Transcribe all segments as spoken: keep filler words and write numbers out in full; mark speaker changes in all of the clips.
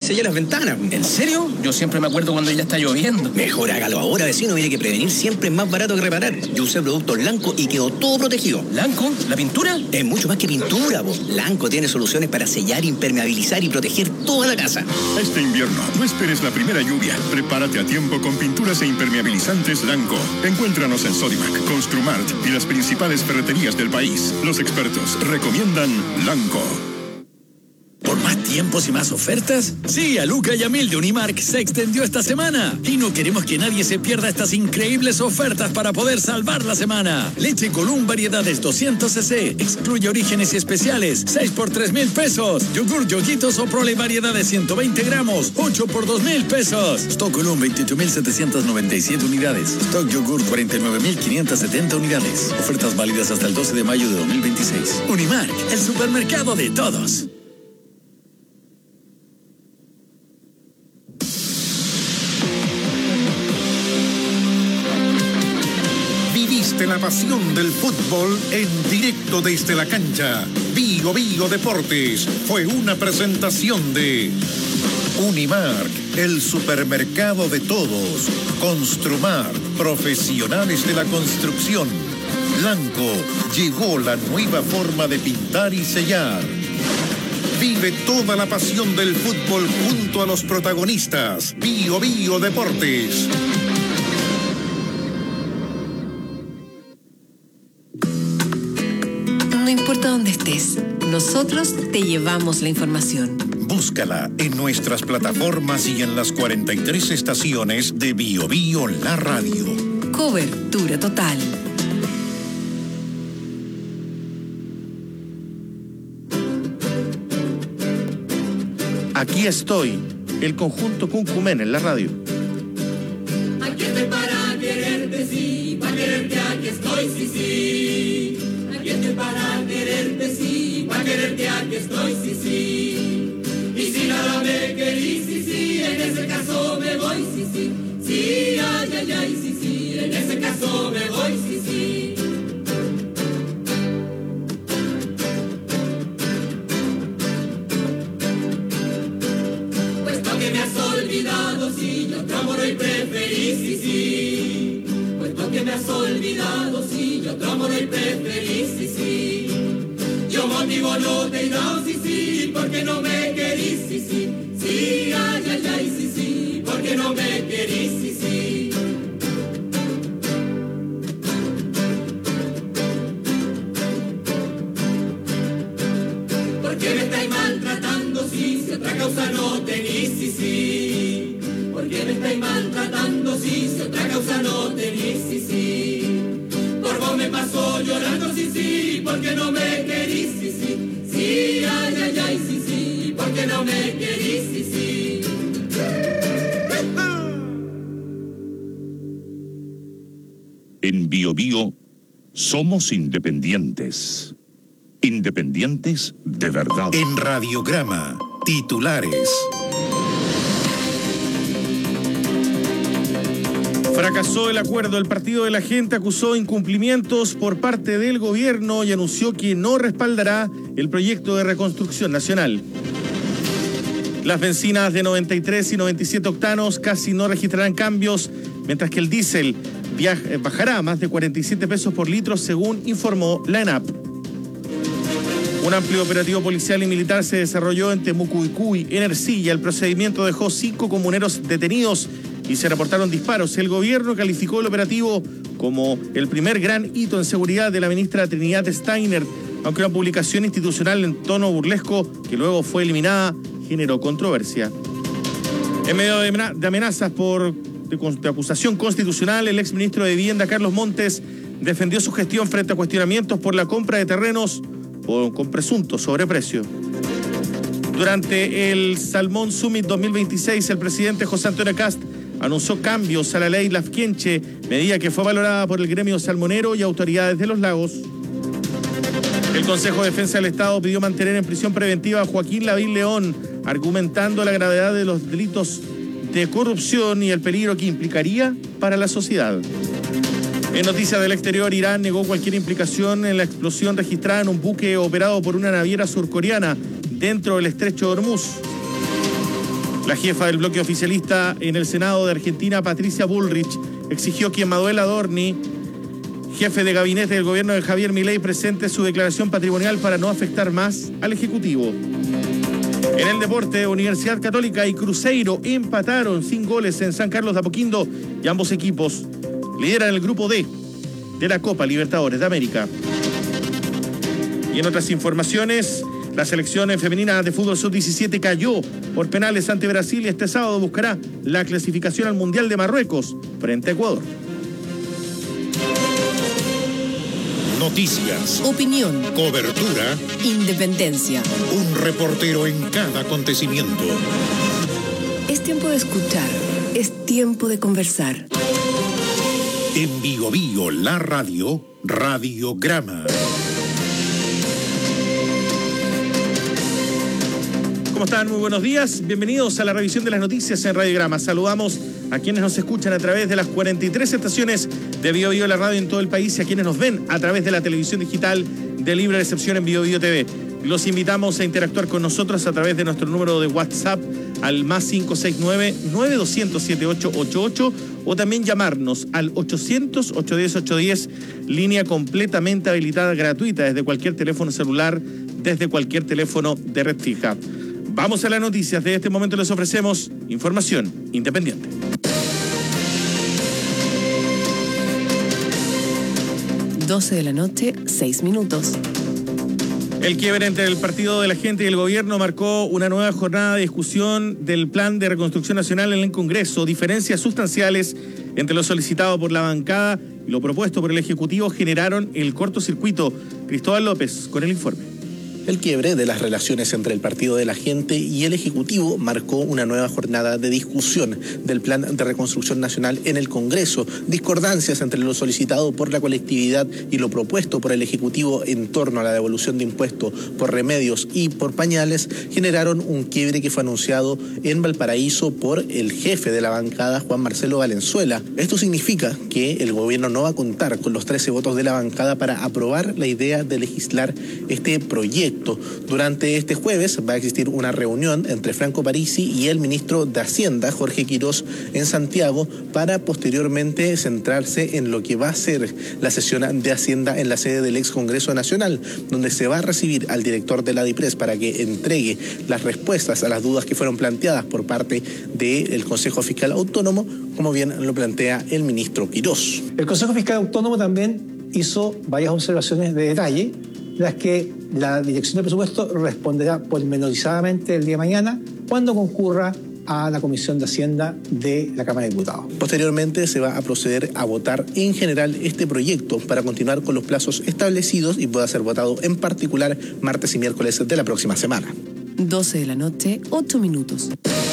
Speaker 1: sellé las ventanas.
Speaker 2: ¿En serio? Yo siempre me acuerdo cuando ya está lloviendo.
Speaker 1: Mejor hágalo ahora, vecino. Mire que prevenir siempre es más barato que reparar. Yo usé productos Lanco y quedó todo protegido.
Speaker 2: ¿Lanco? ¿La pintura?
Speaker 1: Es mucho más que pintura, po. Lanco tiene soluciones para sellar, impermeabilizar y proteger toda la casa.
Speaker 3: Este invierno, no esperes la primera lluvia. Prepárate a tiempo con pinturas e impermeabilizantes Lanco. Encuéntranos en Sodimac, Construmart y las principales ferreterías del país. Los expertos recomiendan Lanco.
Speaker 4: ¿Por más tiempos y más ofertas? Sí, a Luca y a Mil de Unimark se extendió esta semana. Y no queremos que nadie se pierda estas increíbles ofertas para poder salvar la semana. Leche Column variedades doscientos centilitros. Excluye orígenes y especiales. seis por tres mil pesos. Yogur Yoguitos o Prole variedades ciento veinte gramos. ocho por dos mil pesos. Stock Column veintiocho mil setecientos noventa y siete unidades. Stock Yogur cuarenta y nueve mil quinientos setenta unidades. Ofertas válidas hasta el doce de mayo de dos mil veintiséis. Unimark, el supermercado de todos.
Speaker 5: La pasión del fútbol en directo desde la cancha. Vigo Vigo Deportes fue una presentación de Unimark, el supermercado de todos. Construmart, profesionales de la construcción. Lanco, llegó la nueva forma de pintar y sellar. Vive toda la pasión del fútbol junto a los protagonistas. Vigo Vigo Deportes.
Speaker 6: No importa dónde estés, nosotros te llevamos la información.
Speaker 5: Búscala en nuestras plataformas y en las cuarenta y tres estaciones de Bio Bio La Radio.
Speaker 6: Cobertura total.
Speaker 7: Aquí estoy, el conjunto Cuncumen en la radio.
Speaker 8: Aquí estoy para quererte, sí, para quererte aquí estoy, sí, sí. Aquí estoy para quererte, sí, para quererte aquí estoy, sí, sí. Y si nada me querís, sí, sí, en ese caso me voy, sí, sí. Sí, ay, ay, ay, sí, sí, en ese caso me voy, sí, sí. Puesto que me has olvidado, sí, yo otro amor hoy preferís, sí, sí. Puesto que me has olvidado, sí, yo otro amor hoy preferís, sí, sí. Yo motivo no te he dado, sí, sí, porque no me querís, sí, sí. Sí, ay, ay, ay, sí, sí, porque no me querís, sí, sí. Porque me estáis maltratando, sí, si otra causa no tenís, sí, sí. Porque me estáis maltratando, sí, si otra causa no tenís, sí, sí. Por vos me paso llorando, sí, sí, porque no me querís, sí, sí. Sí, ay, ay, ay, sí, sí, porque no me querís, sí, sí.
Speaker 3: En Bio Bio somos independientes. Independientes de verdad.
Speaker 5: En Radiograma, titulares.
Speaker 7: Fracasó el acuerdo. El Partido de la Gente acusó incumplimientos por parte del gobierno y anunció que no respaldará el proyecto de reconstrucción nacional. Las bencinas de noventa y tres y noventa y siete octanos casi no registrarán cambios, mientras que el diésel viaja, bajará más de cuarenta y siete pesos por litro, según informó la ENAP. Un amplio operativo policial y militar se desarrolló en Temucuicuy, en Ercilla. El procedimiento dejó cinco comuneros detenidos y se reportaron disparos. El gobierno calificó el operativo como el primer gran hito en seguridad de la ministra Trinidad Steiner, aunque una publicación institucional en tono burlesco, que luego fue eliminada, generó controversia. En medio de amenazas por de, de acusación constitucional, el exministro de Vivienda, Carlos Montes, defendió su gestión frente a cuestionamientos por la compra de terrenos o con presunto sobreprecio. Durante el Salmón Summit dos mil veintiséis, el presidente José Antonio Kast anunció cambios a la ley Lafkenche, medida que fue valorada por el gremio salmonero y autoridades de los lagos. El Consejo de Defensa del Estado pidió mantener en prisión preventiva a Joaquín Lavín León, argumentando la gravedad de los delitos de corrupción y el peligro que implicaría para la sociedad. En noticias del exterior, Irán negó cualquier implicación en la explosión registrada en un buque operado por una naviera surcoreana dentro del estrecho de Hormuz. La jefa del bloque oficialista en el Senado de Argentina, Patricia Bullrich, exigió que Manuel Adorni, jefe de gabinete del gobierno de Javier Milei, presente su declaración patrimonial para no afectar más al Ejecutivo. En el deporte, Universidad Católica y Cruzeiro empataron sin goles en San Carlos de Apoquindo y ambos equipos lideran el grupo D de la Copa Libertadores de América. Y en otras informaciones, la selección femenina de fútbol sub diecisiete cayó por penales ante Brasil y este sábado buscará la clasificación al Mundial de Marruecos frente a Ecuador.
Speaker 5: Noticias,
Speaker 6: Opinión,
Speaker 5: cobertura,
Speaker 6: independencia.
Speaker 5: un reportero en cada acontecimiento.
Speaker 6: Es tiempo de escuchar, es tiempo de conversar.
Speaker 5: En Bio Bio, la radio, Radiograma.
Speaker 7: ¿Cómo están? Muy buenos días. Bienvenidos a la revisión de las noticias en Radiograma. Saludamos a quienes nos escuchan a través de las cuarenta y tres estaciones de Bio Bio, la radio en todo el país, y a quienes nos ven a través de la televisión digital de libre recepción en Bio Bio T V. Los invitamos a interactuar con nosotros a través de nuestro número de WhatsApp al más cinco seis nueve, nueve dos cero cero, siete ocho ocho ocho o también llamarnos al ochocientos, ochocientos diez, ochocientos diez, línea completamente habilitada gratuita desde cualquier teléfono celular, desde cualquier teléfono de red fija. Vamos a las noticias. De este momento les ofrecemos información independiente.
Speaker 6: doce de la noche, seis minutos.
Speaker 7: El quiebre entre el Partido de la Gente y el gobierno marcó una nueva jornada de discusión del Plan de Reconstrucción Nacional en el Congreso. Diferencias sustanciales entre lo solicitado por la bancada y lo propuesto por el Ejecutivo generaron el cortocircuito. Cristóbal López con el informe.
Speaker 9: El quiebre de las relaciones entre el Partido de la Gente y el Ejecutivo marcó una nueva jornada de discusión del Plan de Reconstrucción Nacional en el Congreso. Discordancias entre lo solicitado por la colectividad y lo propuesto por el Ejecutivo en torno a la devolución de impuestos por remedios y por pañales generaron un quiebre que fue anunciado en Valparaíso por el jefe de la bancada, Juan Marcelo Valenzuela. Esto significa que el gobierno no va a contar con los trece votos de la bancada para aprobar la idea de legislar este proyecto. Durante este jueves va a existir una reunión entre Franco Parisi y el ministro de Hacienda, Jorge Quirós, en Santiago, para posteriormente centrarse en lo que va a ser la sesión de Hacienda en la sede del ex Congreso Nacional, donde se va a recibir al director de la DIPRES para que entregue las respuestas a las dudas que fueron planteadas por parte del Consejo Fiscal Autónomo, como bien lo plantea el ministro Quirós.
Speaker 10: El Consejo Fiscal Autónomo también hizo varias observaciones de detalle, las que la Dirección de Presupuesto responderá pormenorizadamente el día de mañana cuando concurra a la Comisión de Hacienda de la Cámara de Diputados.
Speaker 9: Posteriormente se va a proceder a votar en general este proyecto para continuar con los plazos establecidos y pueda ser votado en particular martes y miércoles de la próxima semana.
Speaker 6: doce de la noche, ocho minutos.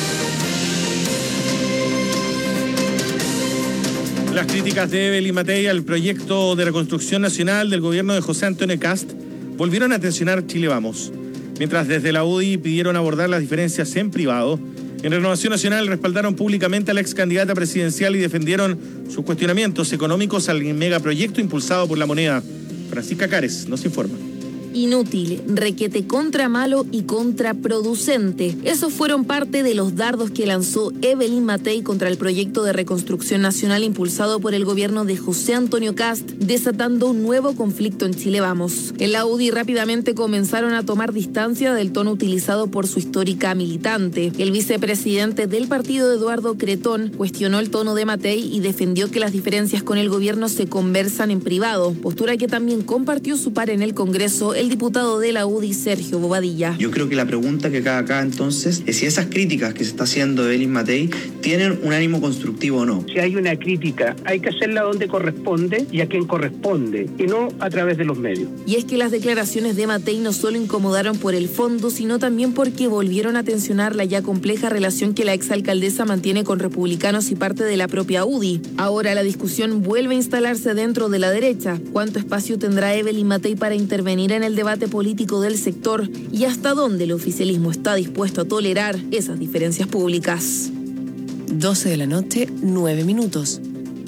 Speaker 7: Las críticas de Evelyn Matei al proyecto de reconstrucción nacional del gobierno de José Antonio Kast volvieron a tensionar Chile Vamos. Mientras desde la U D I pidieron abordar las diferencias en privado, en Renovación Nacional respaldaron públicamente a la ex candidata presidencial y defendieron sus cuestionamientos económicos al megaproyecto impulsado por la Moneda. Francisca Cares nos informa.
Speaker 11: Inútil, requete contra malo y contraproducente. Esos fueron parte de los dardos que lanzó Evelyn Matei contra el proyecto de reconstrucción nacional impulsado por el gobierno de José Antonio Kast, desatando un nuevo conflicto en Chile Vamos. En la U D I rápidamente comenzaron a tomar distancia del tono utilizado por su histórica militante. El vicepresidente del partido, Eduardo Cretón, cuestionó el tono de Matei y defendió que las diferencias con el gobierno se conversan en privado, postura que también compartió su par en el Congreso, el diputado de la U D I, Sergio Bobadilla.
Speaker 12: Yo creo que la pregunta que cabe acá entonces es si esas críticas que se está haciendo de Evelyn Matei tienen un ánimo constructivo o no.
Speaker 13: Si hay una crítica, hay que hacerla donde corresponde y a quien corresponde, y no a través de los medios.
Speaker 11: Y es que las declaraciones de Matei no solo incomodaron por el fondo, sino también porque volvieron a tensionar la ya compleja relación que la exalcaldesa mantiene con republicanos y parte de la propia U D I. Ahora la discusión vuelve a instalarse dentro de la derecha. ¿Cuánto espacio tendrá Evelyn Matei para intervenir en el debate político del sector y hasta dónde el oficialismo está dispuesto a tolerar esas diferencias públicas?
Speaker 6: doce de la noche, nueve minutos.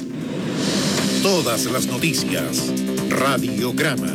Speaker 5: Todas las noticias. Radiograma.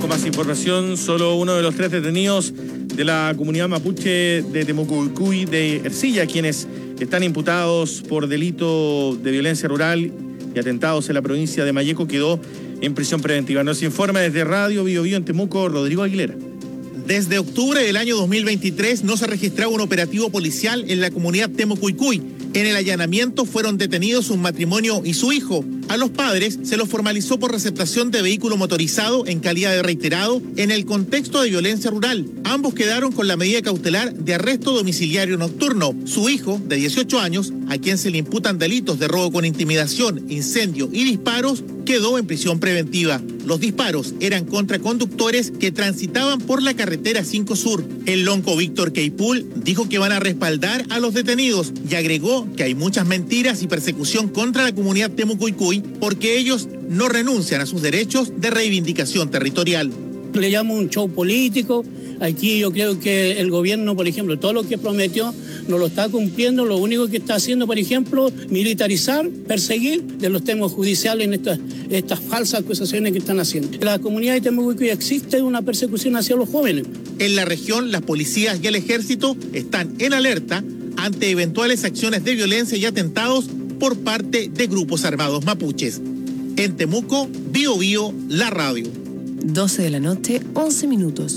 Speaker 7: con más información. Solo uno de los tres detenidos de la comunidad mapuche de Temucuicui de Ercilla, quienes están imputados por delito de violencia rural y atentados en la provincia de Malleco, quedó en prisión preventiva. Nos informa desde Radio Bio Bio en Temuco, Rodrigo Aguilera.
Speaker 14: Desde octubre del año dos mil veintitrés no se registraba un operativo policial en la comunidad Temucuicui. En el allanamiento fueron detenidos un matrimonio y su hijo. A los padres se los formalizó por receptación de vehículo motorizado en calidad de reiterado en el contexto de violencia rural. Ambos quedaron con la medida cautelar de arresto domiciliario nocturno. Su hijo, de dieciocho años, a quien se le imputan delitos de robo con intimidación, incendio y disparos, quedó en prisión preventiva. Los disparos eran contra conductores que transitaban por la carretera cinco Sur. El lonco Víctor Keipul dijo que van a respaldar a los detenidos y agregó que hay muchas mentiras y persecución contra la comunidad Temucuicui porque ellos no renuncian a sus derechos de reivindicación territorial.
Speaker 15: Le llamo un show político. Aquí yo creo que el gobierno, por ejemplo, todo lo que prometió no lo está cumpliendo. Lo único que está haciendo, por ejemplo, militarizar, perseguir de los temas judiciales en estas, estas falsas acusaciones que están haciendo. En la comunidad de Temucuicui existe una persecución hacia los jóvenes.
Speaker 14: En la región, las policías y el ejército están en alerta ante eventuales acciones de violencia y atentados por parte de grupos armados mapuches. En Temuco, Bio Bio, la radio.
Speaker 6: doce de la noche, once minutos.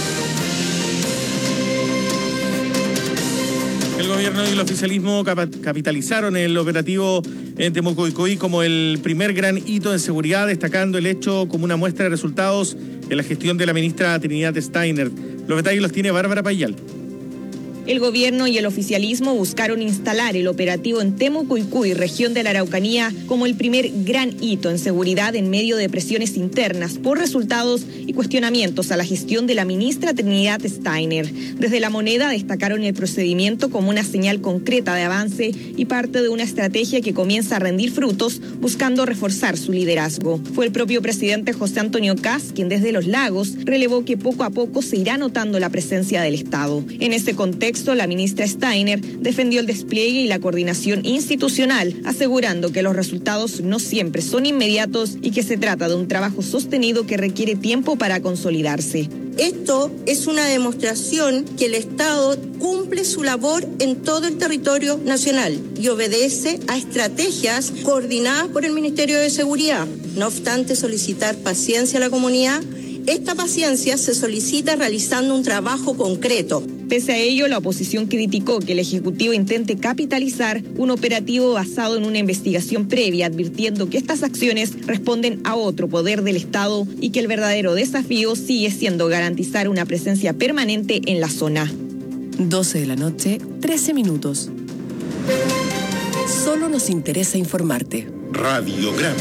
Speaker 7: El gobierno y el oficialismo capitalizaron el operativo en Temucuicui como el primer gran hito en seguridad, destacando el hecho como una muestra de resultados en la gestión de la ministra Trinidad Steiner. Los detalles los tiene Bárbara Payal.
Speaker 16: El gobierno y el oficialismo buscaron instalar el operativo en Temucuicui, región de la Araucanía, como el primer gran hito en seguridad en medio de presiones internas por resultados y cuestionamientos a la gestión de la ministra Trinidad Steiner. Desde La Moneda destacaron el procedimiento como una señal concreta de avance y parte de una estrategia que comienza a rendir frutos, buscando reforzar su liderazgo. Fue el propio presidente José Antonio Kast quien desde Los Lagos relevó que poco a poco se irá notando la presencia del Estado. En ese contexto, la ministra Steiner defendió el despliegue y la coordinación institucional, asegurando que los resultados no siempre son inmediatos y que se trata de un trabajo sostenido que requiere tiempo para consolidarse.
Speaker 17: Esto es una demostración que el Estado cumple su labor en todo el territorio nacional y obedece a estrategias coordinadas por el Ministerio de Seguridad. No obstante solicitar paciencia a la comunidad, esta paciencia se solicita realizando un trabajo concreto.
Speaker 16: Pese a ello, la oposición criticó que el Ejecutivo intente capitalizar un operativo basado en una investigación previa, advirtiendo que estas acciones responden a otro poder del Estado y que el verdadero desafío sigue siendo garantizar una presencia permanente en la zona.
Speaker 6: doce de la noche, trece minutos. Solo nos interesa informarte.
Speaker 5: Radiograma.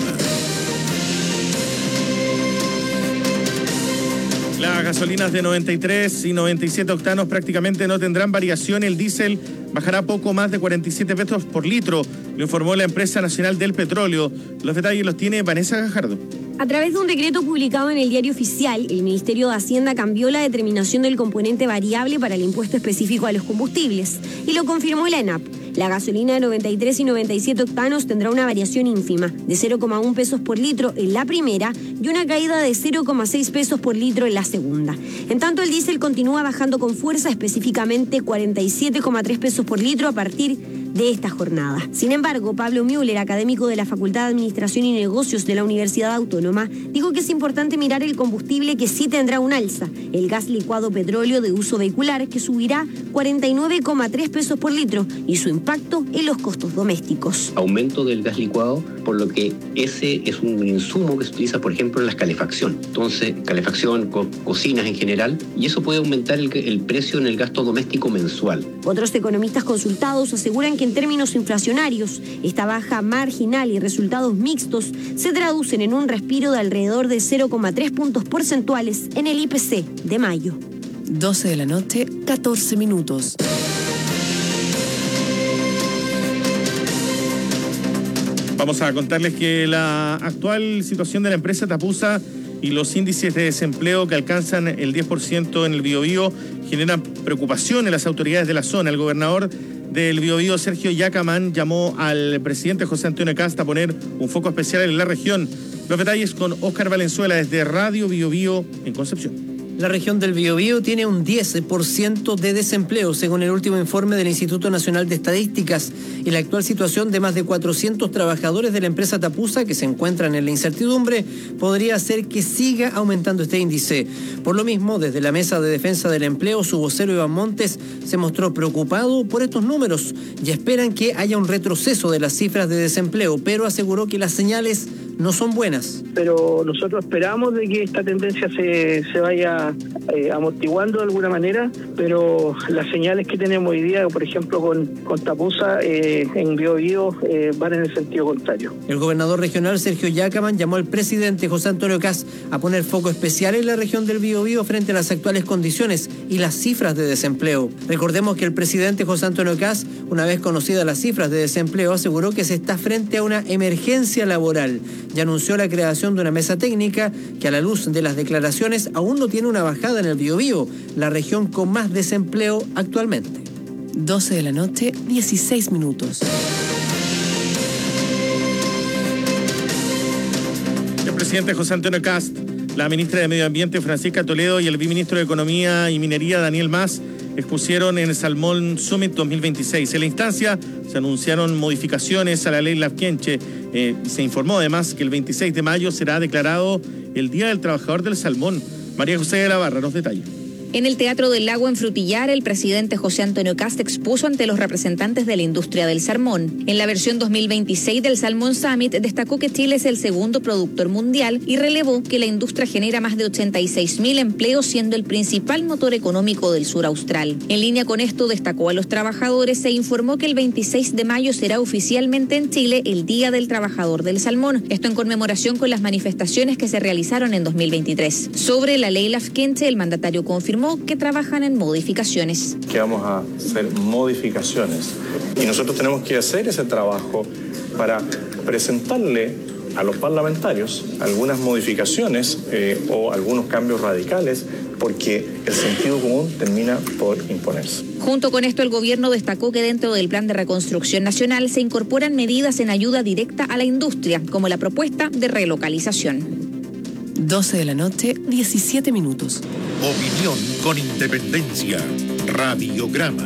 Speaker 7: Las gasolinas de noventa y tres y noventa y siete octanos prácticamente no tendrán variación. El diésel bajará poco más de cuarenta y siete pesos por litro, lo informó la Empresa Nacional del Petróleo. Los detalles los tiene Vanessa Gajardo.
Speaker 18: A través de un decreto publicado en el Diario Oficial, el Ministerio de Hacienda cambió la determinación del componente variable para el impuesto específico a los combustibles y lo confirmó la ENAP. La gasolina de noventa y tres y noventa y siete octanos tendrá una variación ínfima de cero coma uno pesos por litro en la primera y una caída de cero coma seis pesos por litro en la segunda. En tanto, el diésel continúa bajando con fuerza, específicamente cuarenta y siete coma tres pesos por litro a partir de esta jornada. Sin embargo, Pablo Müller, académico de la Facultad de Administración y Negocios de la Universidad Autónoma, dijo que es importante mirar el combustible que sí tendrá un alza, el gas licuado petróleo de uso vehicular, que subirá cuarenta y nueve coma tres pesos por litro y su impacto en los costos domésticos.
Speaker 19: Aumento del gas licuado, por lo que ese es un insumo que se utiliza, por ejemplo, en la calefacción. Entonces, calefacción, co- cocinas en general, y eso puede aumentar el, el precio en el gasto doméstico mensual.
Speaker 18: Otros economistas consultados aseguran que en términos inflacionarios, esta baja marginal y resultados mixtos se traducen en un respiro de alrededor de cero coma tres puntos porcentuales en el I P C de mayo.
Speaker 6: doce de la noche, catorce minutos.
Speaker 7: Vamos a contarles que la actual situación de la empresa Tapusa y los índices de desempleo que alcanzan el diez por ciento en el Biobío generan preocupación en las autoridades de la zona. El gobernador del Biobío, Sergio Yacamán, llamó al presidente José Antonio Kast a poner un foco especial en la región. Los detalles con Óscar Valenzuela desde Radio Bio Bio en Concepción.
Speaker 20: La región del Biobío tiene un diez por ciento de desempleo, según el último informe del Instituto Nacional de Estadísticas, y la actual situación de más de cuatrocientos trabajadores de la empresa Tapusa, que se encuentran en la incertidumbre, podría hacer que siga aumentando este índice. Por lo mismo, desde la Mesa de Defensa del Empleo, su vocero Iván Montes se mostró preocupado por estos números y esperan que haya un retroceso de las cifras de desempleo, pero aseguró que las señales no son buenas.
Speaker 13: Pero nosotros esperamos de que esta tendencia se, se vaya eh, amortiguando de alguna manera, pero las señales que tenemos hoy día, por ejemplo con, con Tapusa eh, en Biobío, eh, van en el sentido contrario.
Speaker 20: El gobernador regional Sergio Yacaman llamó al presidente José Antonio Kast a poner foco especial en la región del Biobío frente a las actuales condiciones y las cifras de desempleo. Recordemos que el presidente José Antonio Kast, una vez conocidas las cifras de desempleo, aseguró que se está frente a una emergencia laboral y anunció la creación de una mesa técnica que, a la luz de las declaraciones, aún no tiene una bajada en el Biobío, la región con más desempleo actualmente.
Speaker 6: doce de la noche, dieciséis minutos.
Speaker 7: El presidente José Antonio Kast, la ministra de Medio Ambiente Francisca Toledo y el viceministro de Economía y Minería Daniel Mas expusieron en el Salmón Summit dos mil veintiséis. En la instancia se anunciaron modificaciones a la ley Lafkenche. Eh, se informó además que el veintiséis de mayo será declarado el Día del Trabajador del Salmón. María José de la Barra nos detalla.
Speaker 16: En el Teatro del Lago en Frutillar, el presidente José Antonio Kast expuso ante los representantes de la industria del salmón. En la versión dos mil veintiséis del Salmón Summit destacó que Chile es el segundo productor mundial y relevó que la industria genera más de ochenta y seis mil empleos, siendo el principal motor económico del sur austral. En línea con esto, destacó a los trabajadores e informó que el veintiséis de mayo será oficialmente en Chile el Día del Trabajador del Salmón. Esto en conmemoración con las manifestaciones que se realizaron en dos mil veintitrés. Sobre la ley Lafkenche, el mandatario confirmó que trabajan en modificaciones.
Speaker 21: Que vamos a hacer modificaciones y nosotros tenemos que hacer ese trabajo para presentarle a los parlamentarios algunas modificaciones eh, o algunos cambios radicales, porque el sentido común termina por imponerse.
Speaker 16: Junto con esto, el gobierno destacó que dentro del Plan de Reconstrucción Nacional se incorporan medidas en ayuda directa a la industria, como la propuesta de relocalización.
Speaker 6: doce de la noche, diecisiete minutos.
Speaker 5: Opinión con independencia. Radiograma.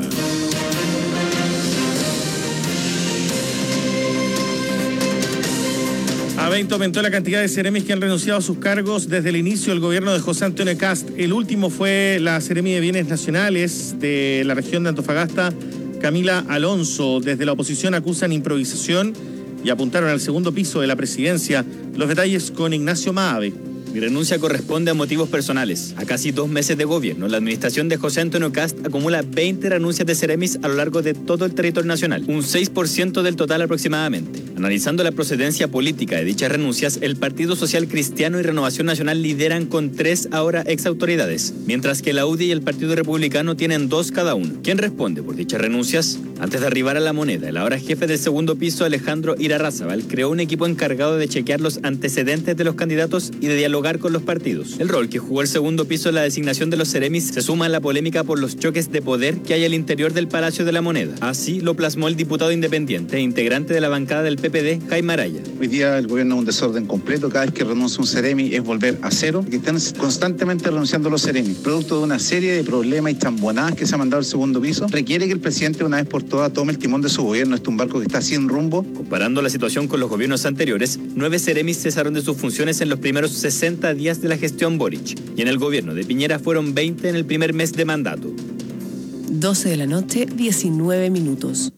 Speaker 7: A veinte aumentó la cantidad de seremis que han renunciado a sus cargos desde el inicio del gobierno de José Antonio Kast. El último fue la seremi de Bienes Nacionales de la región de Antofagasta, Camila Alonso. Desde la oposición acusan improvisación y apuntaron al segundo piso de la presidencia. Los detalles con Ignacio Maave.
Speaker 22: Mi renuncia corresponde a motivos personales. A casi dos meses de gobierno, la administración de José Antonio Kast acumula veinte renuncias de seremis a lo largo de todo el territorio nacional, un seis por ciento del total aproximadamente. Analizando la procedencia política de dichas renuncias, el Partido Social Cristiano y Renovación Nacional lideran con tres ahora exautoridades, mientras que la U D I y el Partido Republicano tienen dos cada uno. ¿Quién responde por dichas renuncias? Antes de arribar a La Moneda, el ahora jefe del segundo piso, Alejandro Irarrázaval, creó un equipo encargado de chequear los antecedentes de los candidatos y de dialogar con los partidos. El rol que jugó el segundo piso en la designación de los seremis se suma a la polémica por los choques de poder que hay al interior del Palacio de la Moneda. Así lo plasmó el diputado independiente e integrante de la bancada del P P D, Jaime Araya.
Speaker 23: Hoy día el gobierno es un desorden completo. Cada vez que renuncia un seremi es volver a cero, que están constantemente renunciando los seremis, producto de una serie de problemas y chambonadas que se ha mandado al segundo piso. Requiere que el presidente una vez por todas tome el timón de su gobierno. Este es un barco que está sin rumbo.
Speaker 22: Comparando la situación con los gobiernos anteriores, nueve seremis cesaron de sus funciones en los primeros sesenta días de la gestión Boric, y en el gobierno de Piñera fueron veinte en el primer mes de mandato.
Speaker 6: doce de la noche, diecinueve minutos.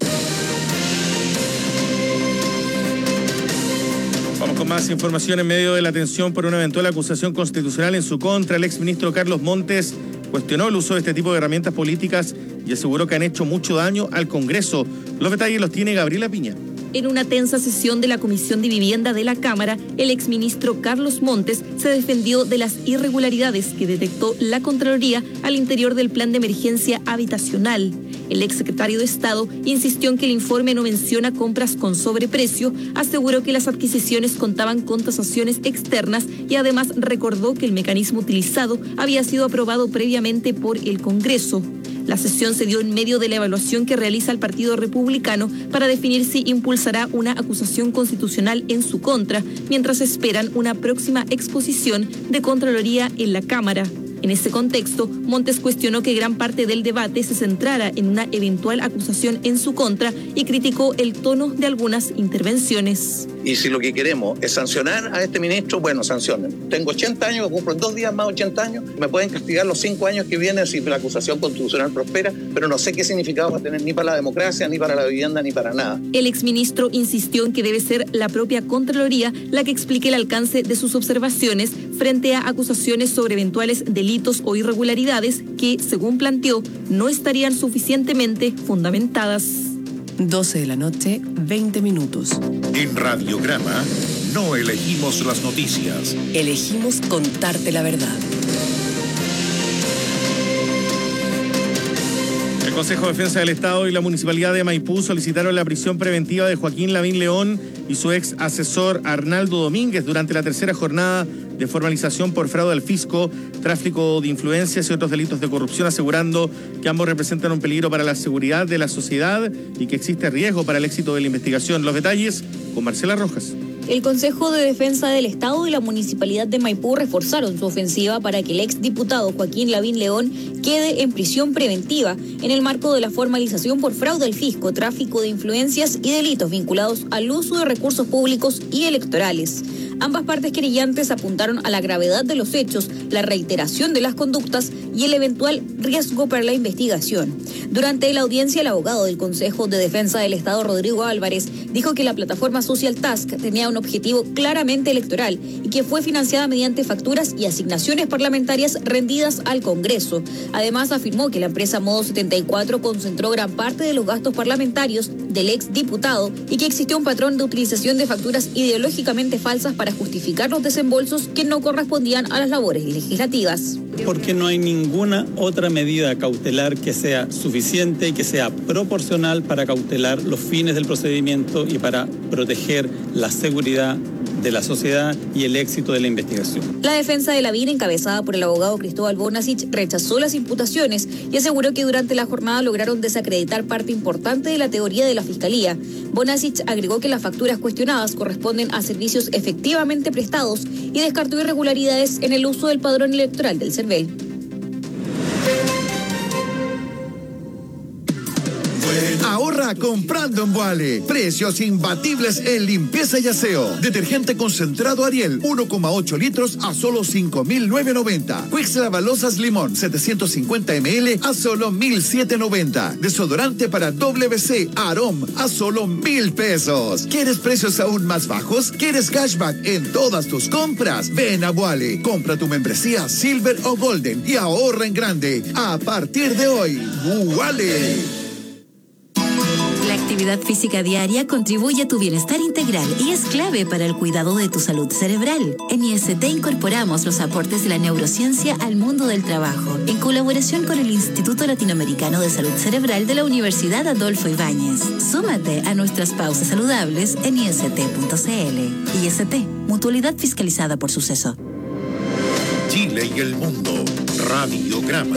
Speaker 7: Vamos con más información. En medio de la tensión por una eventual acusación constitucional en su contra, el exministro Carlos Montes cuestionó el uso de este tipo de herramientas políticas y aseguró que han hecho mucho daño al Congreso. Los detalles los tiene Gabriela Piña.
Speaker 11: En una tensa sesión de la Comisión de Vivienda de la Cámara, el exministro Carlos Montes se defendió de las irregularidades que detectó la Contraloría al interior del Plan de Emergencia Habitacional. El exsecretario de Estado insistió en que el informe no menciona compras con sobreprecio, aseguró que las adquisiciones contaban con tasaciones externas y además recordó que el mecanismo utilizado había sido aprobado previamente por el Congreso.
Speaker 16: La sesión se dio en medio de la evaluación que realiza el Partido Republicano para definir si impulsará una acusación constitucional en su contra, mientras esperan una próxima exposición de Contraloría en la Cámara. En ese contexto, Montes cuestionó que gran parte del debate se centrara en una eventual acusación en su contra y criticó el tono de algunas intervenciones.
Speaker 1: Y si lo que queremos es sancionar a este ministro, bueno, sancionen. Tengo ochenta años, cumplo en dos días más ochenta años, me pueden castigar los cinco años que vienen si la acusación constitucional prospera, pero no sé qué significado va a tener ni para la democracia, ni para la vivienda, ni para nada.
Speaker 16: El exministro insistió en que debe ser la propia Contraloría la que explique el alcance de sus observaciones frente a acusaciones sobre eventuales delitos o irregularidades que, según planteó, no estarían suficientemente fundamentadas.
Speaker 6: doce de la noche, veinte minutos.
Speaker 5: En Radiograma no elegimos las noticias.
Speaker 6: Elegimos contarte la verdad.
Speaker 7: El Consejo de Defensa del Estado y la Municipalidad de Maipú solicitaron la prisión preventiva de Joaquín Lavín León y su ex asesor Arnaldo Domínguez durante la tercera jornada de formalización por fraude al fisco, tráfico de influencias y otros delitos de corrupción, asegurando que ambos representan un peligro para la seguridad de la sociedad y que existe riesgo para el éxito de la investigación. Los detalles con Marcela Rojas.
Speaker 2: El Consejo de Defensa del Estado y la Municipalidad de Maipú reforzaron su ofensiva para que el exdiputado Joaquín Lavín León quede en prisión preventiva en el marco de la formalización por fraude al fisco, tráfico de influencias y delitos vinculados al uso de recursos públicos y electorales. Ambas partes querellantes apuntaron a la gravedad de los hechos, la reiteración de las conductas y el eventual riesgo para la investigación. Durante la audiencia, el abogado del Consejo de Defensa del Estado, Rodrigo Álvarez, dijo que la plataforma Social Task tenía un objetivo claramente electoral y que fue financiada mediante facturas y asignaciones parlamentarias rendidas al Congreso. Además, afirmó que la empresa Modo setenta y cuatro concentró gran parte de los gastos parlamentarios del exdiputado y que existió un patrón de utilización de facturas ideológicamente falsas para justificar los desembolsos que no correspondían a las labores legislativas.
Speaker 4: Porque no hay ninguna otra medida cautelar que sea suficiente y que sea proporcional para cautelar los fines del procedimiento y para proteger la seguridad de la sociedad y el éxito de la investigación.
Speaker 2: La defensa de Lavín, encabezada por el abogado Cristóbal Bonasich, rechazó las imputaciones y aseguró que durante la jornada lograron desacreditar parte importante de la teoría de la Fiscalía. Bonasich agregó que las facturas cuestionadas corresponden a servicios efectivamente prestados y descartó irregularidades en el uso del padrón electoral del CERVEL.
Speaker 24: Ahorra comprando en Vuale. Precios imbatibles en limpieza y aseo. Detergente concentrado Ariel, uno coma ocho litros a solo cinco mil novecientos noventa. Quix Lavalosas Limón, setecientos cincuenta mililitros a solo mil setecientos noventa. Desodorante para W C Arom a solo mil pesos. ¿Quieres precios aún más bajos? ¿Quieres cashback en todas tus compras? Ven a Vuale. Compra tu membresía Silver o Golden y ahorra en grande. A partir de hoy, Vuale.
Speaker 25: La actividad física diaria contribuye a tu bienestar integral y es clave para el cuidado de tu salud cerebral. En I S T incorporamos los aportes de la neurociencia al mundo del trabajo, en colaboración con el Instituto Latinoamericano de Salud Cerebral de la Universidad Adolfo Ibáñez. Súmate a nuestras pausas saludables en I S T punto C L. I S T, mutualidad fiscalizada por Suceso.
Speaker 5: Chile y el mundo. Radiograma.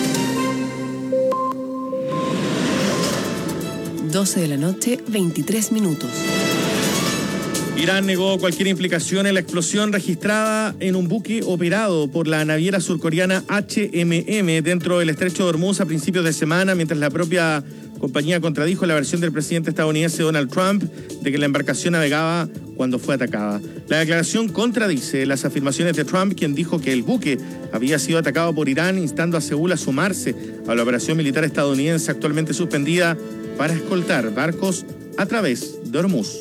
Speaker 6: doce de la noche, veintitrés minutos.
Speaker 7: Irán negó cualquier implicación en la explosión registrada en un buque operado por la naviera surcoreana H M M dentro del estrecho de Hormuz a principios de semana, mientras la propia compañía contradijo la versión del presidente estadounidense Donald Trump de que la embarcación navegaba cuando fue atacada. La declaración contradice las afirmaciones de Trump, quien dijo que el buque había sido atacado por Irán, instando a Seúl a sumarse a la operación militar estadounidense actualmente suspendida para escoltar barcos a través de Hormuz.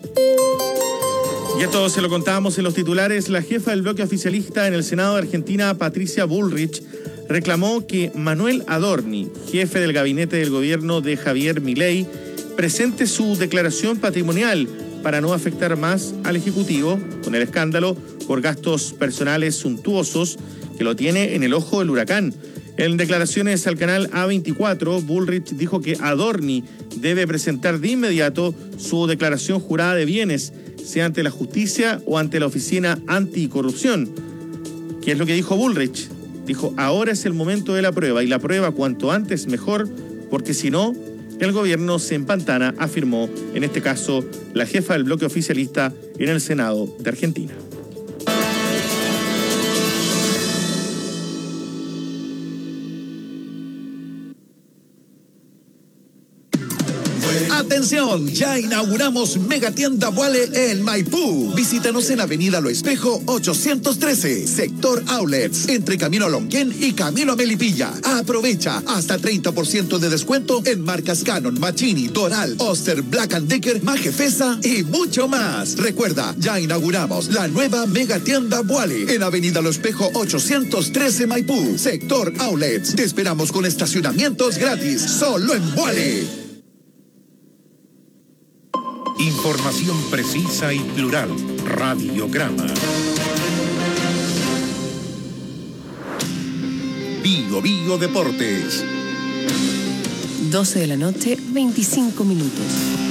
Speaker 7: Y esto se lo contábamos en los titulares. La jefa del bloque oficialista en el Senado de Argentina, Patricia Bullrich, reclamó que Manuel Adorni, jefe del gabinete del gobierno de Javier Milei, presente su declaración patrimonial para no afectar más al Ejecutivo con el escándalo por gastos personales suntuosos que lo tiene en el ojo del huracán. En declaraciones al canal A veinticuatro, Bullrich dijo que Adorni debe presentar de inmediato su declaración jurada de bienes, sea ante la justicia o ante la Oficina Anticorrupción. ¿Qué es lo que dijo Bullrich? dijo, ahora es el momento de la prueba y la prueba cuanto antes mejor, porque si no, el gobierno se empantana, afirmó en este caso la jefa del bloque oficialista en el Senado de Argentina.
Speaker 24: Atención, ya inauguramos Megatienda Vuale en Maipú. Visítanos en Avenida Lo Espejo ochocientos trece, sector Outlets, entre Camino a Lonquén y Camino a Melipilla. Aprovecha hasta treinta por ciento de descuento en marcas Canon, Machini, Doral, Oster, Black and Decker, Majefesa y mucho más. Recuerda, ya inauguramos la nueva Megatienda Vuale en Avenida Lo Espejo ochocientos trece Maipú, sector Outlets. Te esperamos con estacionamientos gratis, solo en Vuale.
Speaker 5: Información precisa y plural. Radiograma. Bio Bio Deportes.
Speaker 6: doce de la noche, veinticinco minutos.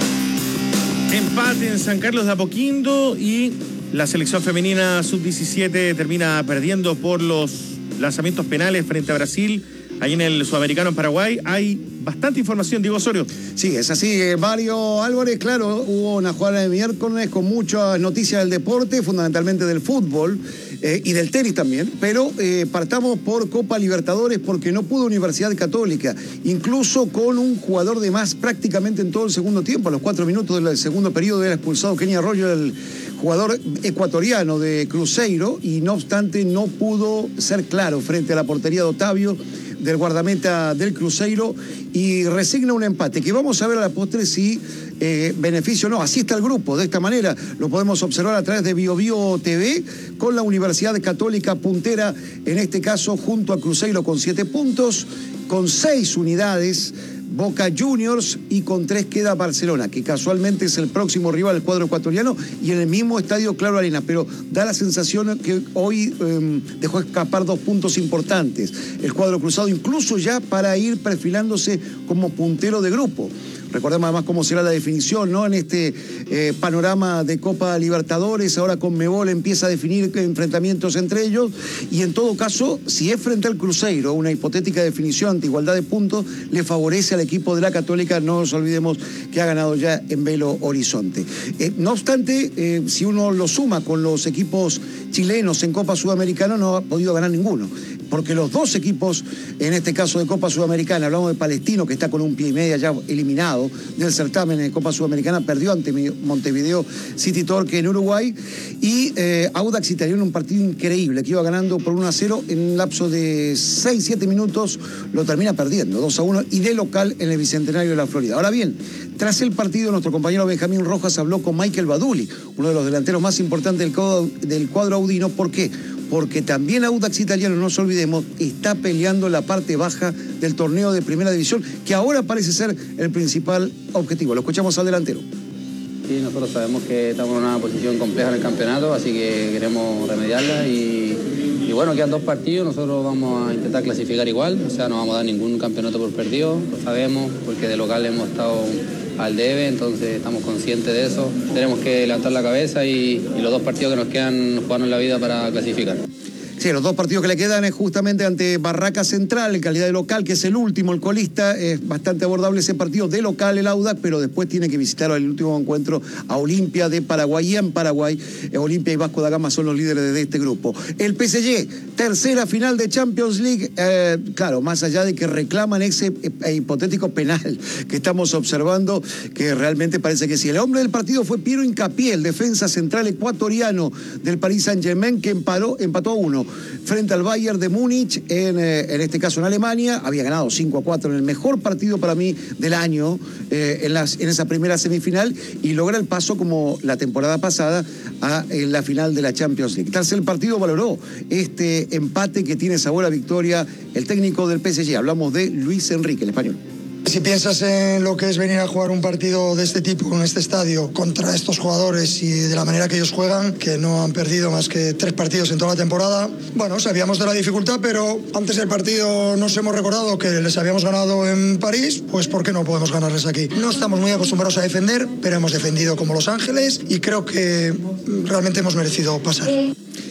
Speaker 7: Empate en San Carlos de Apoquindo y la selección femenina sub diecisiete termina perdiendo por los lanzamientos penales frente a Brasil. Ahí en el Sudamericano en Paraguay hay bastante información, Diego Osorio.
Speaker 3: Sí, es así, Mario Álvarez. Claro, hubo una jugada de miércoles con muchas noticias del deporte, fundamentalmente del fútbol eh, y del tenis también, pero eh, partamos por Copa Libertadores porque no pudo Universidad Católica, incluso con un jugador de más prácticamente en todo el segundo tiempo. A los cuatro minutos del segundo periodo era expulsado Kenny Arroyo, el jugador ecuatoriano de Cruzeiro, y no obstante no pudo ser claro frente a la portería de Otavio, del guardameta del Cruzeiro, y resigna un empate que vamos a ver a la postre si eh, beneficio o no. Así está el grupo, de esta manera lo podemos observar a través de Bio Bio T V, con la Universidad Católica puntera, en este caso junto a Cruzeiro con siete puntos, con seis unidades Boca Juniors, y con tres queda Barcelona, que casualmente es el próximo rival del cuadro ecuatoriano y en el mismo estadio Claro Arena, pero da la sensación que hoy eh, dejó escapar dos puntos importantes el cuadro cruzado, incluso ya para ir perfilándose como puntero de grupo. Recordemos además cómo será la definición, ¿no? En este eh, panorama de Copa Libertadores, ahora Conmebol empieza a definir enfrentamientos entre ellos, y en todo caso, si es frente al Cruzeiro, una hipotética definión ante igualdad de puntos, le favorece al equipo de la Católica. No nos olvidemos que ha ganado ya en Belo Horizonte. Eh, no obstante, eh, si uno lo suma con los equipos chilenos en Copa Sudamericana, no ha podido ganar ninguno, porque los dos equipos, en este caso de Copa Sudamericana, hablamos de Palestino, que está con un pie y media ya eliminado del certamen en Copa Sudamericana, perdió ante Montevideo City Torque en Uruguay, y eh, Audax Italiano, un partido increíble, que iba ganando por uno a cero, en un lapso de seis siete minutos lo termina perdiendo, dos a uno, y de local en el Bicentenario de la Florida. Ahora bien, tras el partido, nuestro compañero Benjamín Rojas habló con Michael Baduli, uno de los delanteros más importantes del cuadro, del cuadro audino. ¿Por qué? Porque también Audax Italiano, no nos olvidemos, está peleando la parte baja del torneo de Primera División, que ahora parece ser el principal objetivo. Lo escuchamos al delantero.
Speaker 8: Sí, nosotros sabemos que estamos en una posición compleja en el campeonato, así que queremos remediarla y, y bueno, quedan dos partidos, nosotros vamos a intentar clasificar igual, o sea, no vamos a dar ningún campeonato por perdido, lo sabemos, porque de local hemos estado al debe, entonces estamos conscientes de eso. Tenemos que levantar la cabeza y, y los dos partidos que nos quedan jugarnos la vida para clasificar.
Speaker 3: Sí, los dos partidos que le quedan es justamente ante Barraca Central en calidad de local, que es el último, el colista. Es bastante abordable ese partido de local, el Audax, pero después tiene que visitar el último encuentro a Olimpia de Paraguay. Y en Paraguay, eh, Olimpia y Vasco da Gama son los líderes de este grupo. El P S G, tercera final de Champions League. Eh, claro, más allá de que reclaman ese eh, hipotético penal que estamos observando, que realmente parece que sí. El hombre del partido fue Piero Hincapié, el defensa central ecuatoriano del Paris Saint-Germain, que emparó, empató a uno frente al Bayern de Múnich, en, eh, en este caso en Alemania. Había ganado cinco a cuatro en el mejor partido para mí del año, eh, en, las, en esa primera semifinal, y logra el paso como la temporada pasada a en la final de la Champions League. Tras el partido valoró este empate que tiene sabor a victoria el técnico del P S G. Hablamos de Luis Enrique, el español.
Speaker 9: Si piensas en lo que es venir a jugar un partido de este tipo, en este estadio, contra estos jugadores y de la manera que ellos juegan, que no han perdido más que tres partidos en toda la temporada, bueno, sabíamos de la dificultad, pero antes del partido nos hemos recordado que les habíamos ganado en París, pues ¿por qué no podemos ganarles aquí? No estamos muy acostumbrados a defender, pero hemos defendido como Los Ángeles y creo que realmente hemos merecido pasar.